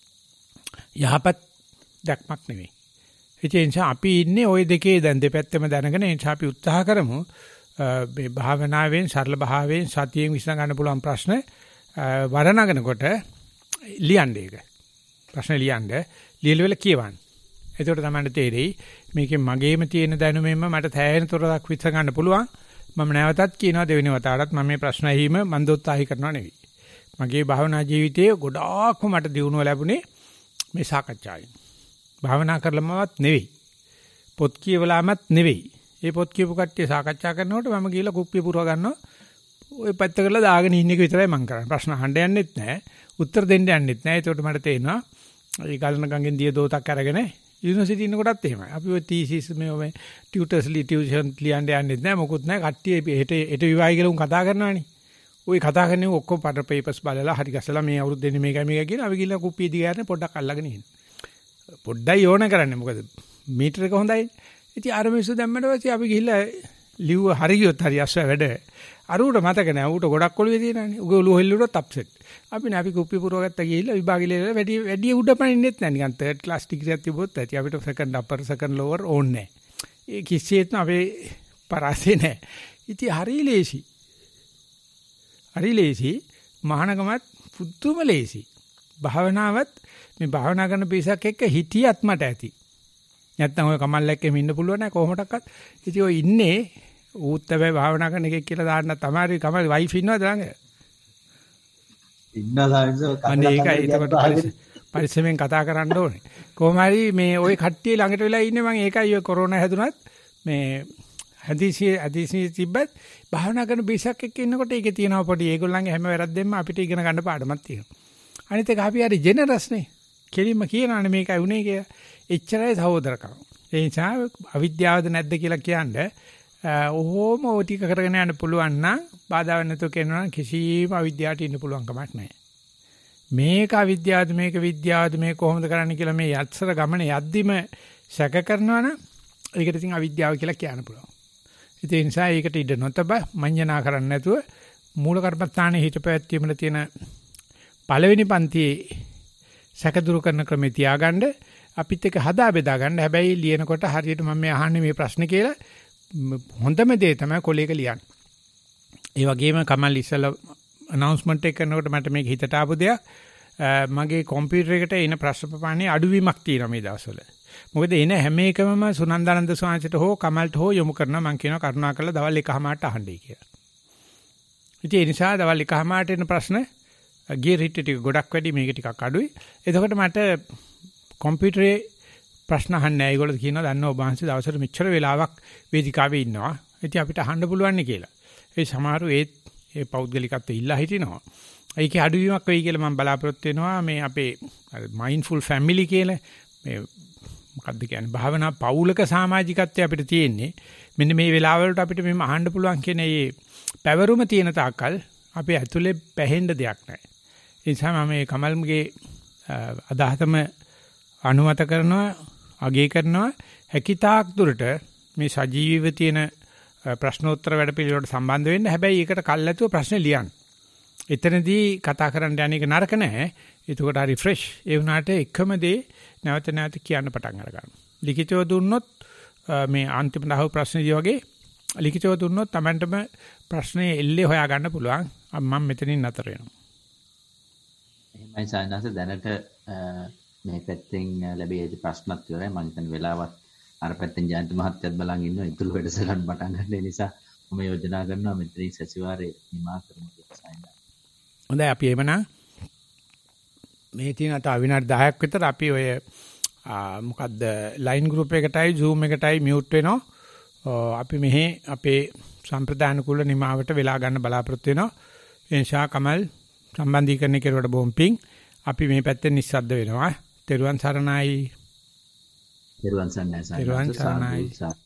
යහපත් දැක්මක් නෙවෙයි. ඒ නිසා අපි ඉන්නේ ওই දෙකේ දැන් දෙපැත්තම දැනගෙන ඒ නිසා අපි උත්සාහ කරමු මේ භාවනාවෙන් සරල භාවයෙන් සතියෙන් විසඳ ගන්න පුළුවන් ප්‍රශ්න වරණගෙනකොට ලියන්න ඒක. ප්‍රශ්න ලියන්න ලියලවල කියවන්න. එතකොට තමයි තේරෙයි මේකේ මගේම තියෙන දැනුමෙන්ම මට තෑයෙන තොරක් විශ්ස ගන්න පුළුවන්. මම නැවතත් කියනවා දෙවෙනි වතාවටත් මම මේ ප්‍රශ්න ඇහිීම මන්දෝත්සාහය කරනවා නෙවෙයි. මගේ භාවනා ජීවිතයේ ගොඩාක්ම මට දියුණුව ලැබුණේ මේ සාකච්ඡාවෙන්. භාවනා කරලමවත් නෙවෙයි. පොත් කියවලාමත් නෙවෙයි. මේ පොත් කියපු කට්ටිය සාකච්ඡා කරනකොට මම ගිහලා කුප්පිය පුරව ගන්නවා. ওই පැත්ත කරලා දාගෙන ඉන්න එක විතරයි මම කරන්නේ. ප්‍රශ්න අහන්න යන්නෙත් නැහැ. උත්තර දෙන්න යන්නෙත් නැහැ. ඒකට මට තේරෙනවා ඒ ගලන ගංගෙන් දිය දෝතක් අරගෙන යුනිවර්සිටි ඉන්න කොටත් එහෙමයි. අපි ඔය තීසිස් මේ ටියුටර්ස් ටියුෂන් ලියන්න යන්නෙත් නැහැ. මොකුත් නැහැ. කට්ටිය හෙට විවාහය කියලා උන් කතා කරනවානේ. ওই කතා කරන්නේ ඔක්කොම පඩ පේපර්ස් බලලා හරි ගස්සලා මේ අවුරුද්ද දෙන්නේ මේකයි කියන අපි ගිහලා කුප්පිය දිගාරනේ පොඩ්ඩක් අල්ලගෙන ඉන්න. පොඩ්ඩයි ඕන කරන්නේ මොකද මීටර එක හොඳයි. ඉතින් අර මිනිස්සු දැම්මට පස්සේ අපි ගිහලා ලිව්ව හරි ගියොත් හරි අස්ව වැඩ. අරුවට මතක නැහැ. ඌට ගොඩක් ඔළුවේ තියෙනවානේ. උගේ ඔළුව හෙල්ලුවොත් අප්සෙට්. අපි නේ අපි කුප්පිය පුරවගත්තා ගිහලා විභාගෙ ඉලලා වැඩි උඩ පනින්නෙත් නැහැ. නිකන් තර්ඩ් ක්ලාස් ඩිග්‍රියක් තිබුණොත් ඇති. අපිට සෙකන්ඩ් අපර් සෙකන්ඩ් ලෝවර් ඕනේ නැහැ. ඒ කිසිසේත්ම අපේ පරාසය නැහැ. ඉතින් හරි ලේසි. හරි ලේසි. මහානගමත් පුදුම ලේසි. භාවනාවත් මේ භාවනා කරන පිරිසක් එක්ක හිටියත් මට ඇති. නැත්නම් ඔය කමල් එක්කම ඉන්න පුළුවන් නෑ කොහොමඩක්වත්. ඉතින් ඔය ඉන්නේ ඌත් හැබැයි භාවනා කරන එකෙක් කියලා දාන්න තමයි කමල් වයිෆ් ඉන්නවද ළඟ? ඉන්නවා සාමිසෝ අනේ ඒකයි ඒකට පරිස්සමෙන් කතා කරන්න ඕනේ. කොහොම හරි මේ ওই කට්ටිය ළඟට වෙලා ඉන්නේ මම ඒකයි ඔය කොරෝනා හැදුනත් මේ හදිසි තිබ්බත් භාවනා කරන බිසක් එක්ක ඉන්නකොට ඒකේ තියෙනවා පොඩි ඒගොල්ලන්ගේ හැම වැරද්දෙන්ම අපිට ඉගෙන ගන්න පාඩමක් තියෙනවා. අනිත් එක අපි හරි ජෙනරස් නේ. කෙලින්ම කියනවානේ මේකයි උනේ කියලා. එච්චරයි සහෝදරකම. ඒ නිසා අවිද්‍යාවද නැද්ද කියලා කියන්නේ ඔහොම ඔය ටික කරගෙන යන්න පුළුවන් නම් බාධාවක් නැතුව කරනවා නම් කිසිම අවිද්‍යාවට ඉන්න පුළුවන් කමක් නැහැ. මේක අවිද්‍යාවද මේක විද්‍යාවද මේ කොහොමද කරන්නේ කියලා මේ යත්සර ගමන යද්දිම සැක කරනවා නම් ඒකට ඉතින් අවිද්‍යාව කියලා කියන්න පුළුවන්. ඒ නිසා ඒකට ඉඩ නොතබ මඤ්ඤණා කරන්නේ නැතුව මූල කර්මස්ථානයේ හිතපැවැත්වීමල තියෙන පළවෙනි පන්තියේ සැක දුරු කරන ක්‍රමේ තියාගන්න අපිත් එක්ක හදා බෙදා ගන්න. හැබැයි ලියනකොට හරියට මම මේ අහන්නේ මේ ප්‍රශ්නේ කියලා හොඳම දේ තමයි කොලේක ලියන්න. ඒ වගේම කමල් ඉස්සලා announcement එක කරනකොට මට මේක හිතට ආපු දෙයක්. මගේ කම්පියුටර් එකට එන ප්‍රශ්න ප්‍රමාණය අඩුවීමක් තියෙනවා මේ දවස්වල. මොකද එන හැම එකම සුනන්දානන්ද ස්වාමීන්ට හෝ කමල්ට හෝ යොමු කරනවා. මම කියනවා කරුණාකරලා දවල් 1:00ට අහන්නයි කියලා. ඉතින් ඒ නිසා දවල් 1:00ට එන ප්‍රශ්න ගිය රිට් ටික ගොඩක් වැඩි, මේක ටිකක් අඩුයි. එතකොට මට කම්පියුටරේ ප්‍රශ්න අහන්න නැහැ. ඒගොල්ලෝ කියනවා දන්නව ඔබ වහන්සේ දවසට මෙච්චර වෙලාවක් වේදිකාවේ ඉන්නවා. ඉතින් අපිට අහන්න පුළුවන් නේ කියලා. ඒ සමහරු ඒ පෞද්ගලිකත්වය ඉල්ලා හිටිනවා. ඒකේ අඩුවීමක් වෙයි කියලා මම බලාපොරොත්තු වෙනවා. මේ අපේ මයින්ඩ්ෆුල් ෆැමිලි කියලා මේ මොකද්ද කියන්නේ භාවනා පෞලක සමාජිකත්වය අපිට තියෙන්නේ. මෙන්න මේ වෙලාවවලට අපිට මෙහෙම අහන්න පුළුවන් කියන මේ පැවරුම තියෙන තාක්කල් අපේ ඇතුලේ පැහෙන්න දෙයක් නැහැ. ඒ නිසා මම මේ කමල්ගේ අදහසම අනුමත කරනවා, අගය කරනවා. හැකිතාක් දුරට මේ සජීවීව තියෙන ප්‍රශ්නෝත්තර වැඩපිළිවෙලට සම්බන්ධ වෙන්න. හැබැයි ඒකට කල්ැතුව ප්‍රශ්න ලියන්න. එතනදී කතා කරන්න යන එක නරක නැහැ. එතකොට හරි ෆ්‍රෙෂ්. ඒ වුණාට එකම දේ නැවත නැවත කියන්න පටන් අර ගන්න. ලිඛිතව දුන්නොත් මේ අන්තිම දහව ප්‍රශ්නදී වගේ ලිඛිතව දුන්නොත් Tamanටම ප්‍රශ්නේ එල්ලේ හොයා ගන්න පුළුවන්. මම මෙතනින් නතර වෙනවා. එහෙමයි සායනස දැනට මේ පැත්තෙන් ලැබෙයි ප්‍රශ්නත් ඉවරයි. මම හිතන වෙලාවත් අර පැත්තෙන් ජයන්ත මහත්තයත් බලන් ඉන්නවා. ඉතුරු වැඩසටහන පටන් ගන්න නිසා මම යෝජනා කරනවා මෙතනින් සතිವಾರේ නිමා කරමු කියලා සායනස. හොඳයි අපි එමනම් මේ තියෙන තව විනාඩි 10ක් විතර අපි ඔය මොකද්ද ලයින් ගෲප් එකටයි Zoom එකටයි මියුට් වෙනවා. අපි මෙහි අපේ සම්ප්‍රදාන කුල නිමාවට වෙලා ගන්න බලාපොරොත්තු වෙනවා. ඒ නිසා කමල් සම්බන්ධීකරණය කෙරුවට බොහොම පිං. අපි මේ පැත්තෙන් නිස්සද්ද වෙනවා. තෙරුවන් සරණයි. තෙරුවන් සරණයි.